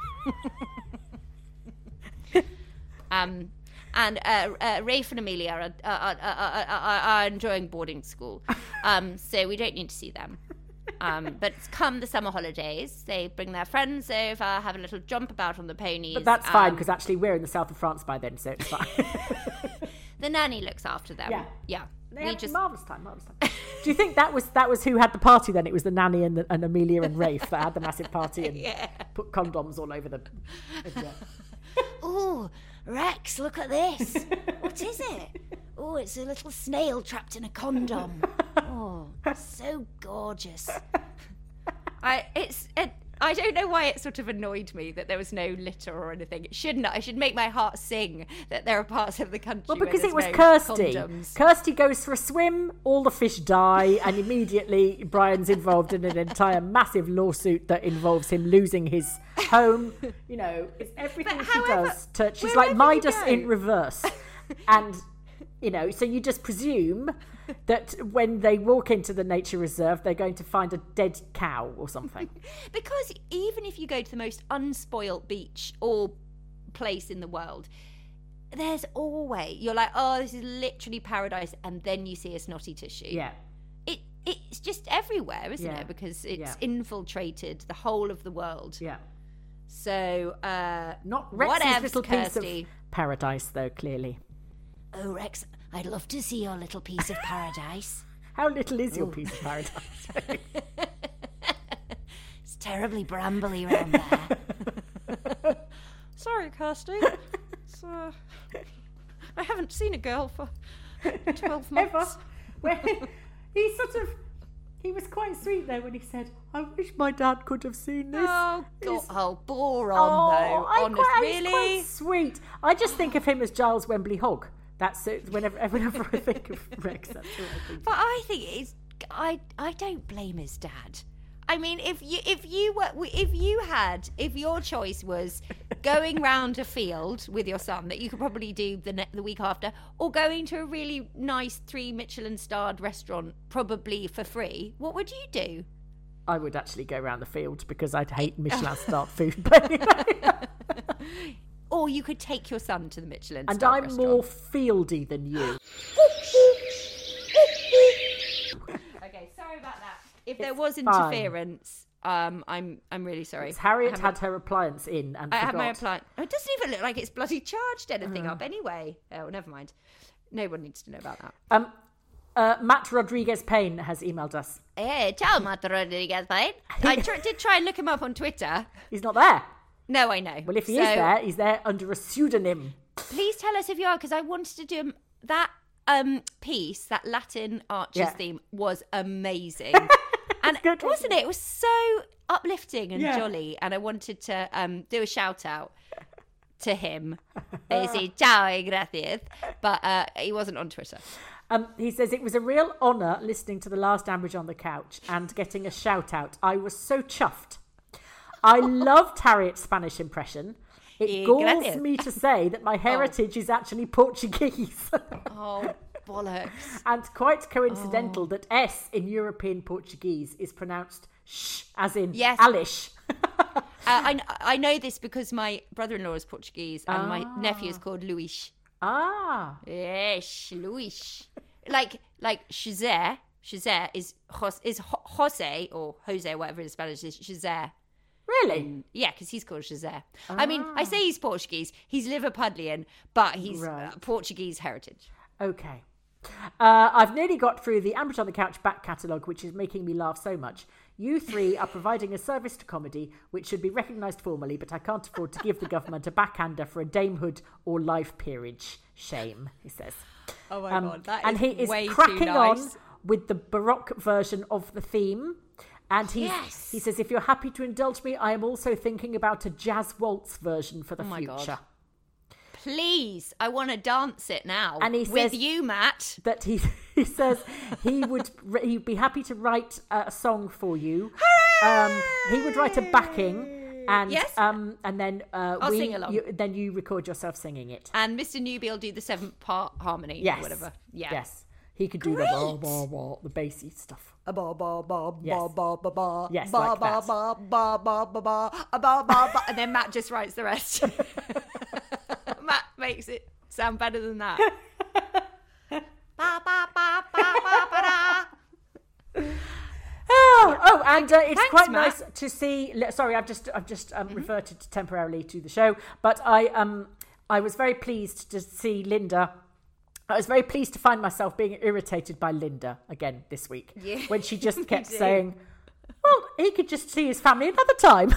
um, and uh, uh, Rafe and Amelia are, are, are, are, are, are enjoying boarding school, um, so we don't need to see them. Um, but come the summer holidays, they bring their friends over, have a little jump about on the ponies. But that's fine, um, because actually we're in the south of France by then, so it's fine. The nanny looks after them. Yeah. Yeah. They we had just marvellous time, marvellous time. Do you think that was that was who had the party then? It was the nanny and, the, and Amelia and Rafe that had the massive party and yeah. put condoms all over the... Yeah. Oh, Rex, look at this. What is it? Oh, it's a little snail trapped in a condom. Oh, so gorgeous. I it's it, I don't know why it sort of annoyed me that there was no litter or anything. It shouldn't. I should make my heart sing that there are parts of the country Well, where because there's it was no Kirsty. condoms. Kirsty goes for a swim, all the fish die, and immediately Brian's involved in an entire massive lawsuit that involves him losing his home. You know, it's everything But she however, does. To, she's wherever like you Midas go- in reverse. And, you know, so you just presume that when they walk into the nature reserve, they're going to find a dead cow or something. Because even if you go to the most unspoilt beach or place in the world, there's always, you're like, oh, this is literally paradise, and then you see a snotty tissue. Yeah. It It's just everywhere, isn't Yeah. it? Because it's Yeah. infiltrated the whole of the world. Yeah. So, uh, Not Rex's whatevs, little Kirsty. piece of paradise, though, clearly. Oh, Rex, I'd love to see your little piece of paradise. How little is your piece of paradise? It's terribly brambly around there. Sorry, Kirsty. It's, uh, I haven't seen a girl for twelve months. Ever. Where he sort of, he was quite sweet though when he said, "I wish my dad could have seen this." Oh, God. It's- Oh, bore on, Oh, though. I Honest, quite, really? He's quite sweet. I just think of him as Giles Wembley Hogg. That's it. Whenever, whenever I think of Rex, that's what I think. But I think it's I I don't blame his dad. I mean, if you if you were if you had if your choice was going round a field with your son that you could probably do the ne- the week after, or going to a really nice three Michelin starred restaurant probably for free, what would you do? I would actually go around the field because I'd hate Michelin starred food. But anyway. Or you could take your son to the Michelin And starred I'm restaurant. more fieldy than you. Okay, sorry about that. If there It's was fine. interference, um, I'm I'm really sorry. It's Harriet I had her appliance in and I forgot. have my appliance. It doesn't even look like it's bloody charged anything up anyway. Oh, never mind. No one needs to know about that. Um, uh, Matt Rodriguez Payne has emailed us. Hey, ciao, Matt Rodriguez Payne. I tr- did try and look him up on Twitter. He's not there. No, I know. Well, if he So, is there, he's there under a pseudonym. please tell us if you are, because I wanted to do um, that um, piece, that Latin Archers Yeah. theme was amazing. And good, wasn't wasn't it? It was so uplifting and Yeah. jolly. And I wanted to um, do a shout out to him. I say ciao, gracias. But uh, he wasn't on Twitter. Um, he says, it was a real honour listening to the last Ambridge on the Couch and getting a shout out. I was so chuffed. I loved Harriet's Spanish impression. It Eh, galls gracias. me to say that my heritage is actually Portuguese. Oh, bollocks. And quite coincidental that S in European Portuguese is pronounced sh, as in Yes. Alish. Uh, I, I know this because my brother-in-law is Portuguese and my nephew is called Luís. Ah. Yes, Luís. Like like José. José is Jos, is Ho- Jose or Jose, whatever in Spanish is José. Really? Yeah, because he's called José. I mean, I say he's Portuguese. He's Liverpudlian, but he's uh, Right. Portuguese heritage. Okay. Uh, I've nearly got through the Ambridge on the Couch back catalogue, which is making me laugh so much. You three are providing a service to comedy which should be recognised formally, but I can't afford to give the government a backhander for a damehood or life peerage. Shame, he says. Oh my Um, god, that and is he is way cracking too nice. on with the Baroque version of the theme. And he's, Yes. he says, if you're happy to indulge me, I am also thinking about a jazz waltz version for the Oh my future. God. Please, I want to dance it now. And he with says you, Matt. That he he says he would he'd be happy to write a song for you. Um, he would write a backing, and Yes. um, and then uh, I'll we sing along. You, then you record yourself singing it. And Mister Newbie will do the seventh part harmony Yes, or whatever. Yeah. Yes, he could do the Great. blah, blah, blah, the bassy stuff. A ba ba ba Yes. ba ba ba ba Yes, ba like ba that. ba ba ba ba ba a ba ba ba, and then Matt just writes the rest. Matt makes it sound better than that. Ba ba ba ba ba ba da. Oh, oh, and uh, it's Thanks, quite Matt. nice to see. li- Sorry, I've just I've just um, reverted temporarily to the show, but I um I was very pleased to see Linda. I was very pleased to find myself being irritated by Linda again this week Yeah, when she just kept did. saying, "Well, he could just see his family another time."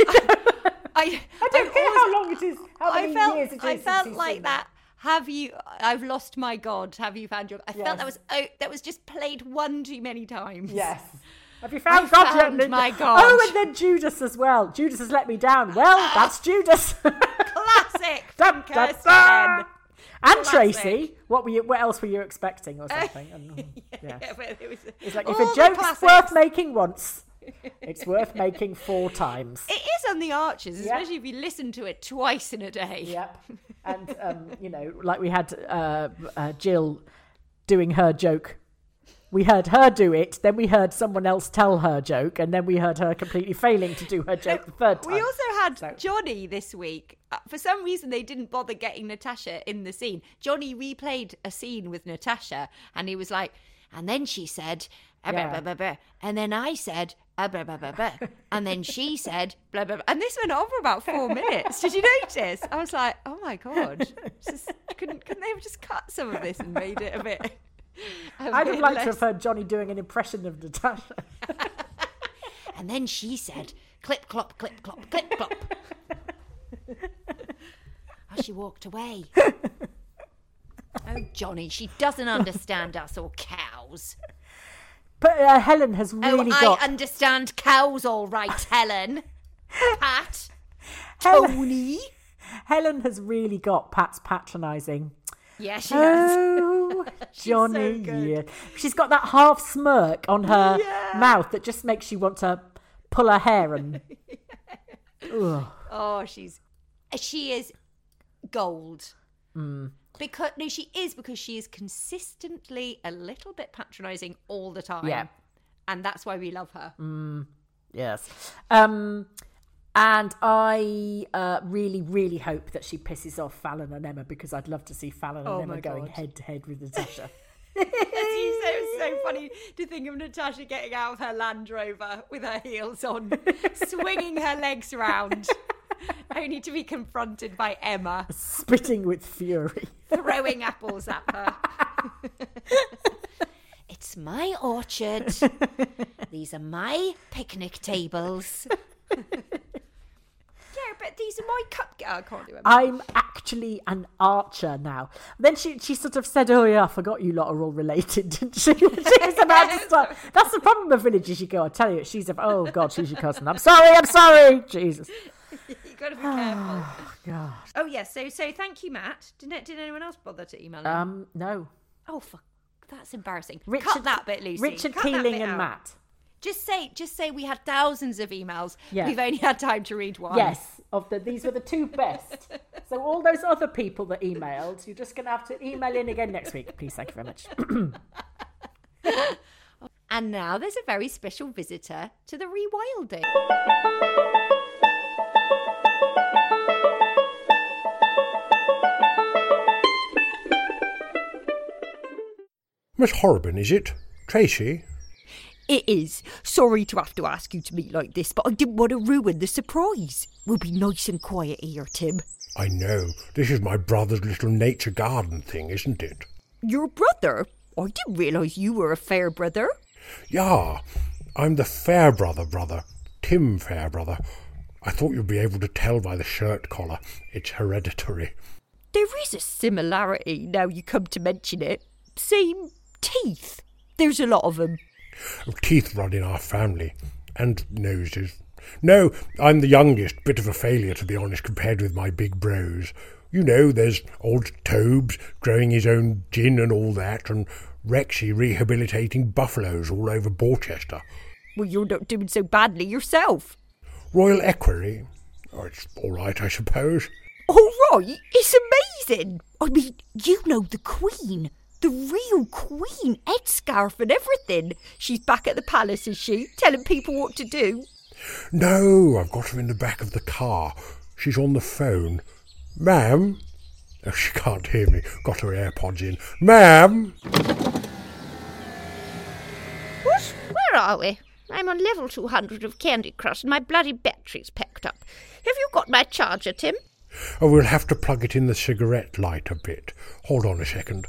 I, I don't I've care always- how long it is, how many I felt, years it is. I since felt he's like seen that. Have you? I've lost my God. Have you found your? I Yes. felt that was oh, that was just played one too many times. them. Yes. Have you found I God yet, found Linda? my God. Oh, and then Judas as well. Judas has let me down. Well, that's Judas. Classic. Dun, from dun, Kirsty dun. Wren. And Classic. Tracy. What were you? What else were you expecting, or something? And, yeah. Yeah, but it was, It's like all if a the joke's classics. worth making once, it's worth making four times. It is on the Archers, Yeah. especially if you listen to it twice in a day. Yep. And um, you know, like we had uh, uh, Jill doing her joke. We heard her do it, then we heard someone else tell her joke, and then we heard her completely failing to do her joke the third time. We also had So- Johnny this week. Uh, For some reason, they didn't bother getting Natasha in the scene. Johnny replayed a scene with Natasha, and he was like, and then she said, "Ah, blah, Yeah. blah, blah, blah." And then I said, "Ah, blah, blah, blah, blah." And then she said, blah, blah, blah. And this went on for about four minutes. Did you notice? I was like, oh my God. It's Just, couldn't, couldn't they have just cut some of this and made it a bit... a I'd have bit liked less- to have heard Johnny doing an impression of Natasha. And then she said, clip, clop, clip, clop, clip, clop. As she walked away. Oh, Johnny, she doesn't understand us or cows. But uh, Helen has really oh, got... I understand cows all right, Helen. Pat. Helen, Tony. Helen has really got Pat's patronising. Yeah, she has. Oh, Johnny, so good. yeah. She's got that half smirk on her Yeah. mouth that just makes you want to pull her hair and... Ugh. Oh, she's... She is gold. Mm. Because no, she is because she is consistently a little bit patronising all the time. Yeah. And that's why we love her. Yes. Um, and I uh, really, really hope that she pisses off Fallon and Emma, because I'd love to see Fallon Oh and my Emma going God. head to head with Natasha. As you say, it was so funny to think of Natasha getting out of her Land Rover with her heels on, swinging her legs round, only to be confronted by Emma Spitting with fury. throwing apples at her. It's my orchard. These are my picnic tables. Yeah, but these are my cup. Oh, I can't do it. I'm actually an archer now. Then she she sort of said, oh yeah, I forgot you lot are all related, didn't she? She was about to start. That's the problem with villages you go, I tell you, she's a, oh God, she's your cousin. I'm sorry, I'm sorry. Jesus. You've got to be careful. God. Oh, yes. So, so thank you, Matt. Did, did anyone else bother to email in? Um, no. oh, fuck. That's embarrassing. Richard, Cut that bit, Lucy. Richard Cut that Keeling bit and out. Matt. Just say, just say we had thousands of emails. Yeah. We've only had time to read one. Yes, of the these were the two best. So all those other people that emailed, you're just going to have to email in again next week. Please, thank you very much. And now there's a very special visitor to the rewilding. Miss Horrobin, is it? Tracy? It is. Sorry to have to ask you to meet like this, but I didn't want to ruin the surprise. We'll be nice and quiet here, Tim. I know. This is my brother's little nature garden thing, isn't it? Your brother? I didn't realise you were a fair brother. Yeah, I'm the Fairbrother brother, Tim Fairbrother. I thought you'd be able to tell by the shirt collar. It's hereditary. There is a similarity now you come to mention it. Same teeth. There's a lot of them. Teeth run in our family. and noses. No, I'm the youngest, bit of a failure to be honest compared with my big bros. You know, there's old Tobes growing his own gin and all that, and Rexy rehabilitating buffaloes all over Borchester. Well, you're not doing so badly yourself. Royal Equerry? Oh, it's all right, I suppose. All right? It's amazing. I mean, you know the Queen. The real Queen. Headscarf and everything. She's back at the palace, is she? Telling people what to do? No, I've got her in the back of the car. She's on the phone. Ma'am? Oh, she can't hear me. Got her AirPods in. Ma'am? What? Where are we? I'm on level two hundred of Candy Crush and my bloody battery's packed up. Have you got my charger, Tim? Oh, we'll have to plug it in the cigarette light a bit. Hold on a second.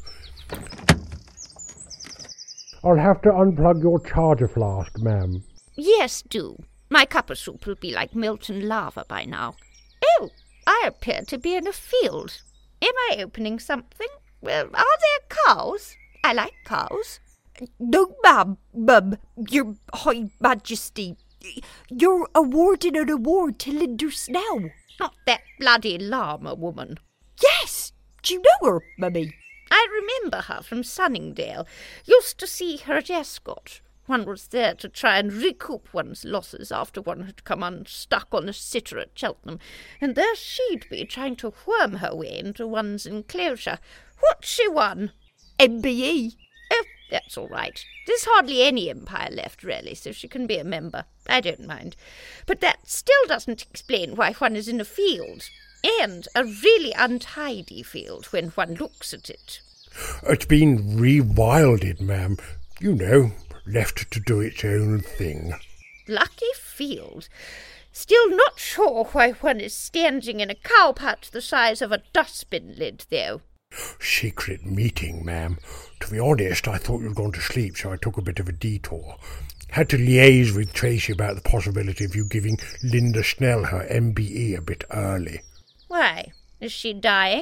I'll have to unplug your charger flask, ma'am. Yes, do. My cup of soup will be like molten lava by now. Oh, I appear to be in a field. Am I opening something? Well, are there cows? I like cows. No, ma'am, ma'am, your High Majesty. You're awarding an award to Linda Snell. Not that bloody llama woman. Yes! Do you know her, mummy? I remember her from Sunningdale. Used to see her at Ascot. One was there to try and recoup one's losses after one had come unstuck on a sitter at Cheltenham, and there she'd be trying to worm her way into one's enclosure. What's she won? M B E. Oh, that's all right. There's hardly any Empire left, really, so she can be a member. I don't mind. But that still doesn't explain why one is in a field, and a really untidy field when one looks at it. It's been rewilded, ma'am. You know, left to do its own thing. Lucky field. Still not sure why one is standing in a cow patch the size of a dustbin lid, though. Secret meeting, ma'am. To be honest, I thought you'd gone to sleep, so I took a bit of a detour. Had to liaise with Tracy about the possibility of you giving Linda Snell her M B E a bit early. Why? Is she dying?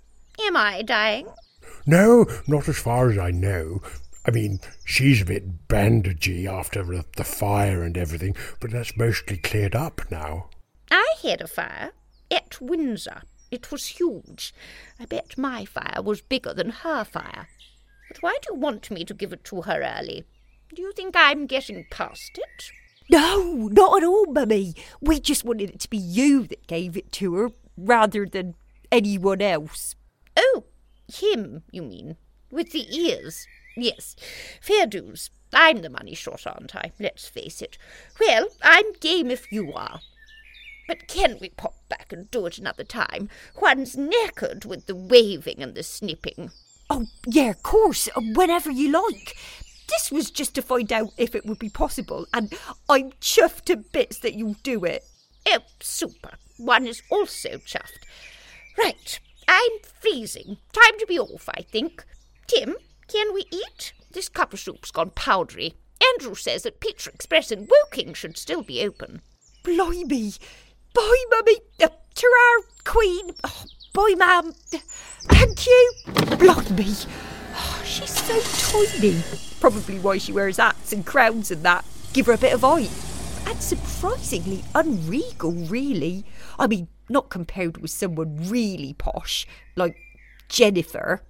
Am I dying? No, not as far as I know. I mean, she's a bit bandagey after the, the fire and everything, but that's mostly cleared up now. I had a fire at Windsor. It was huge. I bet my fire was bigger than her fire. But why do you want me to give it to her early? Do you think I'm getting past it? No, not at all, mummy. We just wanted it to be you that gave it to her, rather than anyone else. Oh, him, you mean? With the ears? Yes, fair dues. I'm the money short, aren't I? Let's face it. Well, I'm game if you are. But can we pop back and do it another time? One's knackered with the waving and the snipping. Oh, yeah, of course, whenever you like. This was just to find out if it would be possible, and I'm chuffed to bits that you'll do it. Oh, super. One is also chuffed. Right, I'm freezing. Time to be off, I think. Tim, can we eat? This cup of soup's gone powdery. Andrew says that Pizza Express in Woking should still be open. Blimey. Bye, mummy. Uh, to our queen. Oh, bye, ma'am. Thank you. Blimey. Oh, she's so tiny. Probably why she wears hats and crowns and that. Give her a bit of height. And surprisingly unregal, really. I mean, not compared with someone really posh, like Jennifer.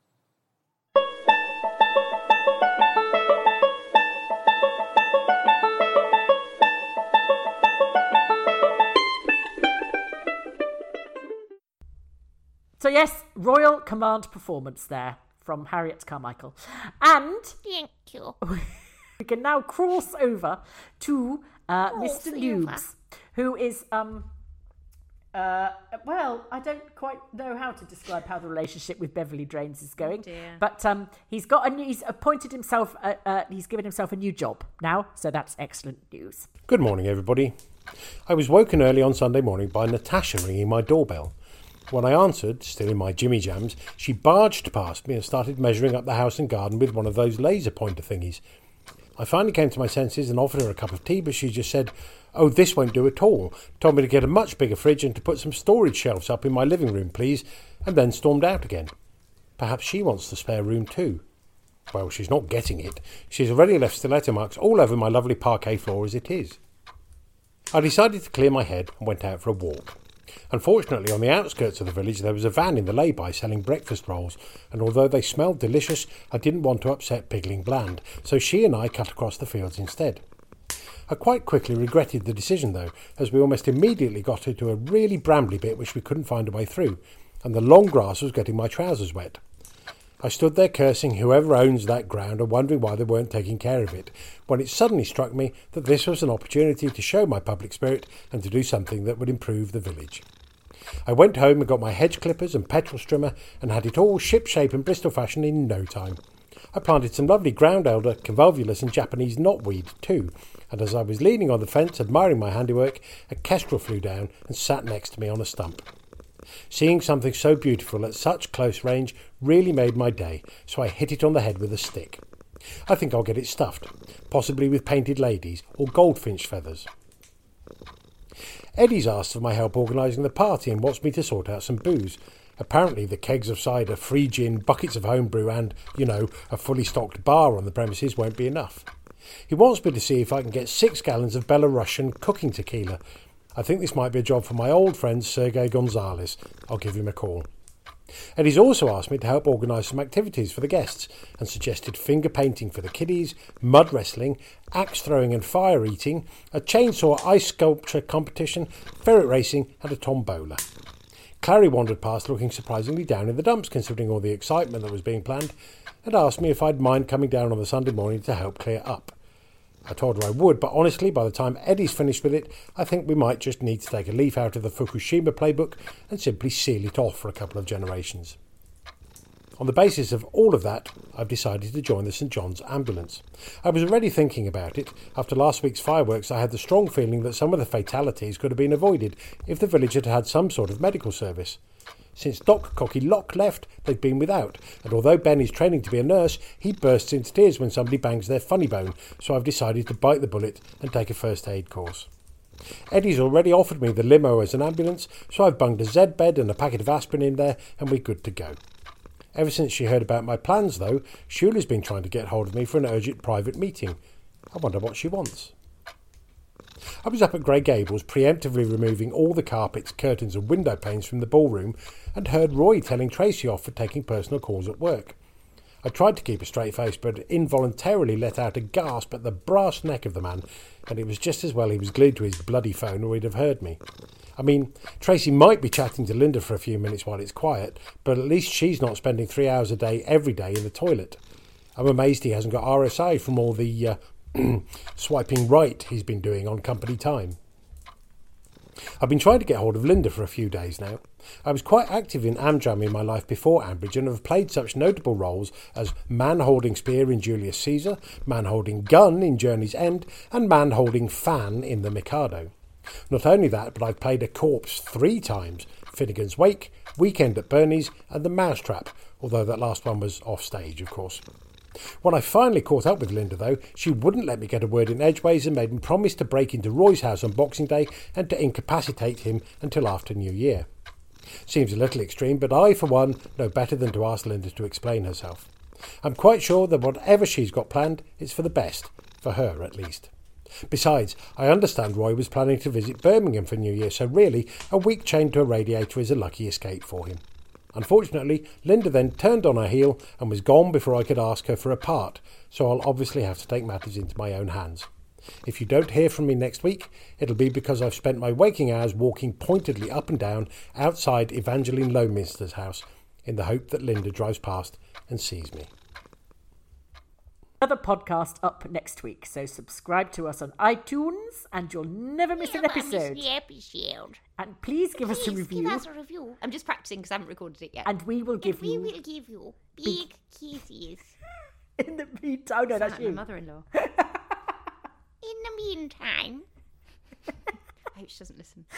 So yes, Royal Command performance there from Harriet Carmichael. And Thank you. we can now cross over to uh, Oh, Mister Silver. Noobs, who is, um, uh, well, I don't quite know how to describe how the relationship with Beverly Drains is going. dear. But um, he's got a new, he's appointed himself, uh, uh, he's given himself a new job now, so that's excellent news. Good morning, everybody. I was woken early on Sunday morning by Natasha ringing my doorbell. When I answered, still in my jimmy jams, she barged past me and started measuring up the house and garden with one of those laser pointer thingies. I finally came to my senses and offered her a cup of tea, but she just said, "Oh, this won't do at all," told me to get a much bigger fridge and to put some storage shelves up in my living room, please, and then stormed out again. Perhaps she wants the spare room too. Well, she's not getting it. She's already left stiletto marks all over my lovely parquet floor as it is. I decided to clear my head and went out for a walk. Unfortunately, on the outskirts of the village there was a van in the lay-by selling breakfast rolls, and although they smelled delicious, I didn't want to upset Pigling Bland, so she and I cut across the fields instead. I quite quickly regretted the decision though, as we almost immediately got into a really brambly bit which we couldn't find a way through, and the long grass was getting my trousers wet. I stood there cursing whoever owns that ground and wondering why they weren't taking care of it, when it suddenly struck me that this was an opportunity to show my public spirit and to do something that would improve the village. I went home and got my hedge clippers and petrol strimmer and had it all ship-shape and Bristol fashion in no time. I planted some lovely ground elder, convolvulus and Japanese knotweed too, and as I was leaning on the fence admiring my handiwork, a kestrel flew down and sat next to me on a stump. Seeing something so beautiful at such close range really made my day, so I hit it on the head with a stick. I think I'll get it stuffed, possibly with painted ladies or goldfinch feathers. Eddie's asked for my help organising the party and wants me to sort out some booze. Apparently the kegs of cider, free gin, buckets of homebrew and, you know, a fully stocked bar on the premises won't be enough. He wants me to see if I can get six gallons of Belarusian cooking tequila. I think this might be a job for my old friend Sergei Gonzalez. I'll give him a call. And he's also asked me to help organise some activities for the guests and suggested finger painting for the kiddies, mud wrestling, axe throwing and fire eating, a chainsaw ice sculpture competition, ferret racing and a tombola. Clary wandered past looking surprisingly down in the dumps considering all the excitement that was being planned and asked me if I'd mind coming down on the Sunday morning to help clear up. I told her I would, but honestly, by the time Eddie's finished with it, I think we might just need to take a leaf out of the Fukushima playbook and simply seal it off for a couple of generations. On the basis of all of that, I've decided to join the St John's ambulance. I was already thinking about it. After last week's fireworks, I had the strong feeling that some of the fatalities could have been avoided if the village had had some sort of medical service. Since Doc Cocky Lock left, they've been without, and although Ben is training to be a nurse, he bursts into tears when somebody bangs their funny bone, so I've decided to bite the bullet and take a first aid course. Eddie's already offered me the limo as an ambulance, so I've bunged a Z bed and a packet of aspirin in there, and we're good to go. Ever since she heard about my plans, though, Shula's been trying to get hold of me for an urgent private meeting. I wonder what she wants. I was up at Grey Gables preemptively removing all the carpets, curtains and window panes from the ballroom and heard Roy telling Tracy off for taking personal calls at work. I tried to keep a straight face but involuntarily let out a gasp at the brass neck of the man, and it was just as well he was glued to his bloody phone or he'd have heard me. I mean, Tracy might be chatting to Linda for a few minutes while it's quiet, but at least she's not spending three hours a day every day in the toilet. I'm amazed he hasn't got R S A from all the uh, swiping right he's been doing on company time. I've been trying to get hold of Linda for a few days now. I was quite active in Amdram in my life before Ambridge and have played such notable roles as man-holding spear in Julius Caesar, man-holding gun in Journey's End, and man-holding fan in The Mikado. Not only that, but I've played a corpse three times, Finnegan's Wake, Weekend at Bernie's, and The Mousetrap, although that last one was off stage, of course. When I finally caught up with Linda, though, she wouldn't let me get a word in edgeways and made me promise to break into Roy's house on Boxing Day and to incapacitate him until after New Year. Seems a little extreme, but I, for one, know better than to ask Linda to explain herself. I'm quite sure that whatever she's got planned is for the best, for her at least. Besides, I understand Roy was planning to visit Birmingham for New Year, so really, a week chained to a radiator is a lucky escape for him. Unfortunately, Linda then turned on her heel and was gone before I could ask her for a part, so I'll obviously have to take matters into my own hands. If you don't hear from me next week, it'll be because I've spent my waking hours walking pointedly up and down outside Evangeline Lominster's house in the hope that Linda drives past and sees me. Another podcast up next week, so subscribe to us on iTunes and you'll never miss an episode. Miss the episode. And please give Please us a review. give us a review. I'm just practicing because I haven't recorded it yet. And we will give we you... will give you big kisses. In the meantime... Oh, no, that's Like my you. mother-in-law. In the meantime... I hope she doesn't listen.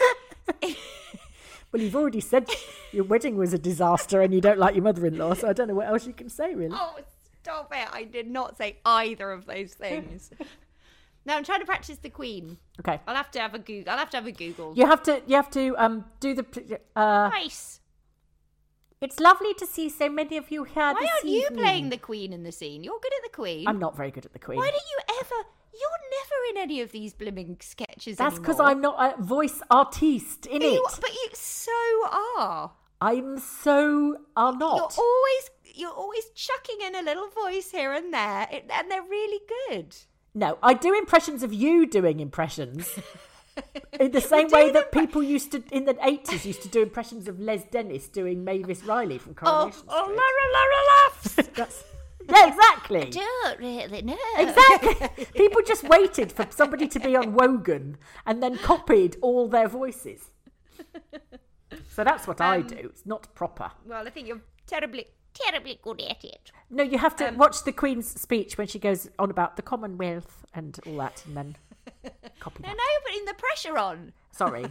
Well, you've already said your wedding was a disaster and you don't like your mother-in-law, so I don't know what else you can say, really. Oh, stop it. I did not say either of those things. Now I'm trying to practice the Queen. Okay. I'll have to have a Google. I'll have to have a Google. You have to, you have to um do the... Uh, Nice. it's lovely to see so many of you here Why this aren't you evening. playing the Queen in the scene? You're good at the Queen. I'm not very good at the Queen. Why don't you ever... You're never in any of these blooming sketches That's anymore. because I'm not a voice artiste in You- it. But you so are. I'm so are not. You're always you're always chucking in a little voice here and there, it, and they're really good. No, I do impressions of you doing impressions. In the same way that people used to, in the eighties, used to do impressions of Les Dennis doing Mavis Riley from Coronation Oh, Street. Lara Lara laughs. That's, yeah, exactly. Don't really know. Exactly. People just waited for somebody to be on Wogan and then copied all their voices. So that's what I Um, do. It's not proper. Well, I think you're terribly. Terribly good at it. No, you have to Um, watch the Queen's speech when she goes on about the Commonwealth and all that, and then copy No, that. now you're putting the pressure on. Sorry.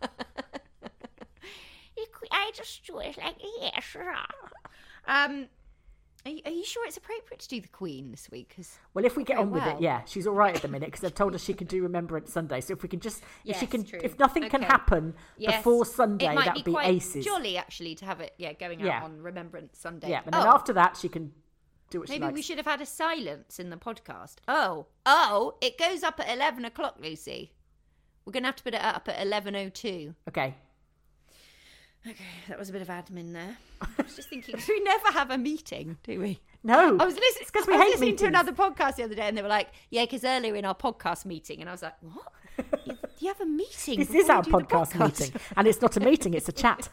I just do it like yes. Um, are you, are you sure it's appropriate to do the Queen this week? 'Cause Well, if we get very on with well. it, yeah, she's all right at the minute because they've told us she can do Remembrance Sunday. So if we can just, if she Yes, can, true. if nothing can Okay. happen Yes. before Sunday, it might that'd be, quite aces. jolly actually to have it, yeah, going out Yeah. on Remembrance Sunday. Yeah, and then Oh, after that, she can do what she maybe likes. we should have had a silence in the podcast. Oh, oh, it goes up at eleven o'clock, Lucy. We're gonna have to put it up at eleven oh two. Okay. Okay, that was a bit of admin there. I was just thinking, we never have a meeting, do we? No, I was listening, it's 'cause I we was hate listening to meetings. another podcast the other day, and they were like, "Yeah, because earlier in our podcast meeting," and I was like, "What? you, you have a meeting? This before is you our do the podcast, podcast?" meeting, and it's not a meeting; it's a chat.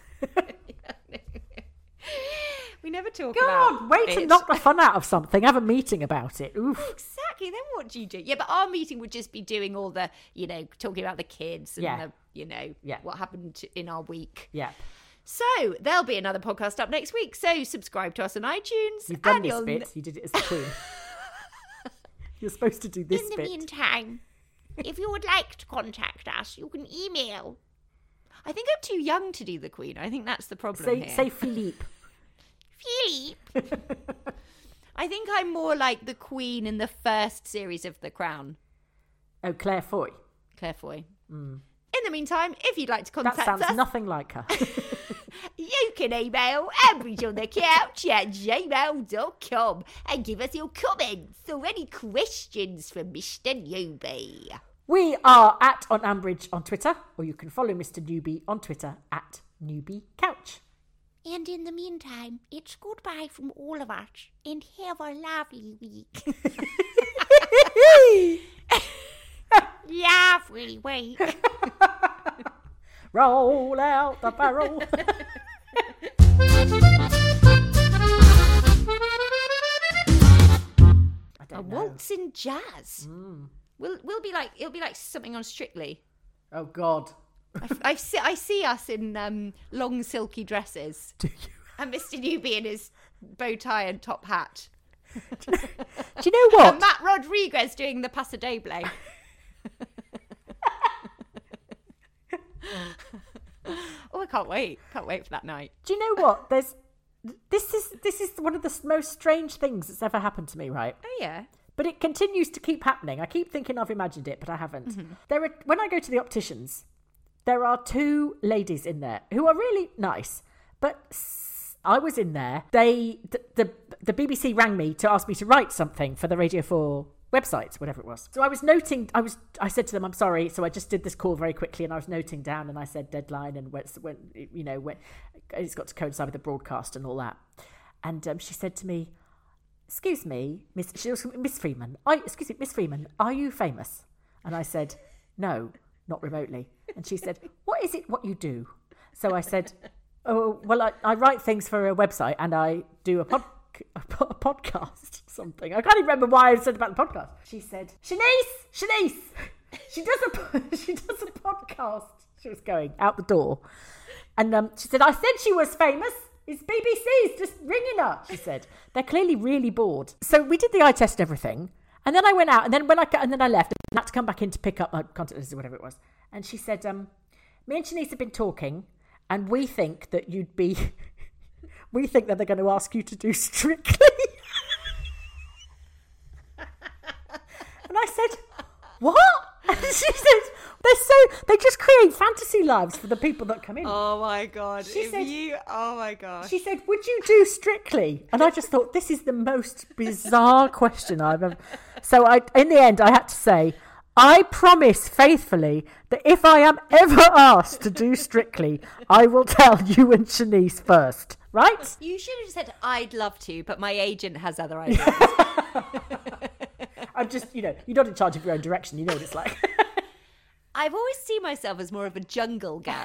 We never talk God, about wait to it. knock the fun out of something. Have a meeting about it. Oof. Exactly. Then what do you do? Yeah, but our meeting would just be doing all the, you know, talking about the kids and Yeah. the, you know, Yeah. what happened in our week. Yeah. So there'll be another podcast up next week. So subscribe to us on iTunes. You've done and this you'll- bit. You did it as the Queen. You're supposed to do this In the bit. meantime, if you would like to contact us, you can email. I think I'm too young to do the Queen. I think that's the problem Say, here. say Philippe. Philippe. I think I'm more like the Queen in the first series of The Crown. Oh, Claire Foy. Claire Foy. In the meantime, if you'd like to contact That sounds us, nothing like her. you can email ambridgeonthecouch at gmail dot com and give us your comments or any questions for Mister Newbie. We are at On Ambridge on Twitter, or you can follow Mister Newbie on Twitter at Newbie Couch. And in the meantime, it's goodbye from all of us, and have a lovely week. Lovely week. Roll out the barrel. I A don't know. waltz in jazz. We'll we'll be like it'll be like something on Strictly. Oh, God. I, I see I see us in um, long silky dresses. Do you? And Mister Newbie in his bow tie and top hat. Do you know what? And Matt Rodriguez doing the Paso Doble. Oh, I can't wait. Can't wait for that night. Do you know what? There's this is this is one of the most strange things that's ever happened to me, right? Oh, yeah. But it continues to keep happening. I keep thinking I've imagined it, but I haven't. Mm-hmm. There are when I go to the opticians, there are two ladies in there who are really nice. But s- I was in there. They the, the the B B C rang me to ask me to write something for the Radio four website, whatever it was. So I was noting. I was. I said to them, "I'm sorry." So I just did this call very quickly, and I was noting down, and I said deadline and when, when you know when it's got to coincide with the broadcast and all that. And um, she said to me, "Excuse me, Miss." She was Miss Freeman. I excuse me, Miss Freeman. Are you famous? And I said, "No, not remotely." And she said, "What is it? What you do?" So I said, "Oh, well, I, I write things for a website and I do a pod." A, po- a podcast, something. I can't even remember why I said about the podcast. She said, "Shanice, Shanice, she does a po- she does a podcast." She was going out the door, and um, she said, "I said she was famous. It's B B C's just ringing her." She said, "They're clearly really bored." So we did the eye test and everything, and then I went out, and then when I and then I left, and had to come back in to pick up my contact list or whatever it was. And she said, "Um, me and Shanice have been talking, and we think that you'd be." We think that they're going to ask you to do Strictly. And I said, what? And she said, they're so, they just create fantasy lives for the people that come in. Oh my god! She if said- you, oh my gosh! She said, would you do Strictly? And I just thought, this is the most bizarre question I've ever... So I, in the end, I had to say, I promise faithfully that if I am ever asked to do Strictly, I will tell you and Shanice first, right? You should have said, I'd love to, but my agent has other ideas. I'm just, you know, you're not in charge of your own direction. You know what it's like. I've always seen myself as more of a jungle gal.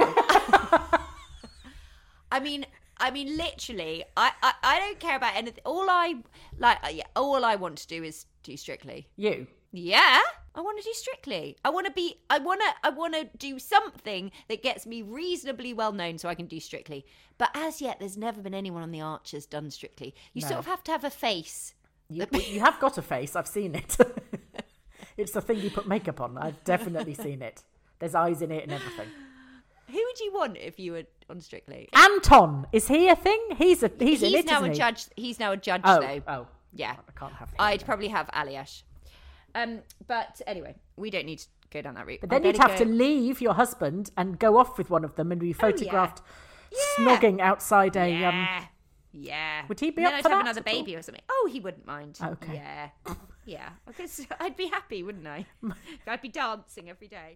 I mean, I mean, literally, I, I, I don't care about anything. All I like, yeah, all I want to do is do Strictly. You? Yeah, I want to do Strictly. I want to be. I want to. I want to do something that gets me reasonably well known, so I can do Strictly. But as yet, there's never been anyone on the Archers done Strictly. You No. sort of have to have a face. You, you have got a face. I've seen it. It's the thing you put makeup on. I've definitely seen it. There's eyes in it and everything. Who would you want if you were on Strictly? Anton, is he a thing? He's a he's, He's in it, now isn't a he? judge. He's now a judge, Oh, though. oh, Yeah, I can't have him. I'd probably have Aliash. Um, but anyway, we don't need to go down that route. But then I you'd better have go- to leave your husband and go off with one of them and be photographed Yeah. snogging outside a. Yeah, Um, yeah. Would he be And up then I'd for have that another at all? baby or something. Oh, he wouldn't mind. Okay. Yeah, yeah. I guess I'd be happy, wouldn't I? I'd be dancing every day.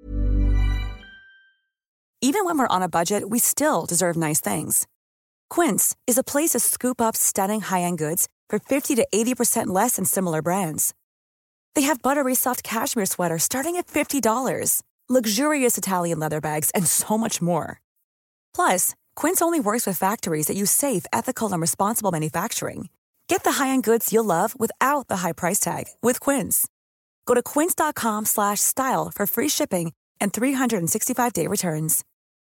Even when we're on a budget, we still deserve nice things. Quince is a place to scoop up stunning high-end goods for fifty to eighty percent less than similar brands. They have buttery soft cashmere sweaters starting at fifty dollars, luxurious Italian leather bags, and so much more. Plus, Quince only works with factories that use safe, ethical, and responsible manufacturing. Get the high-end goods you'll love without the high price tag with Quince. Go to quince.com slash style for free shipping and three sixty-five day returns.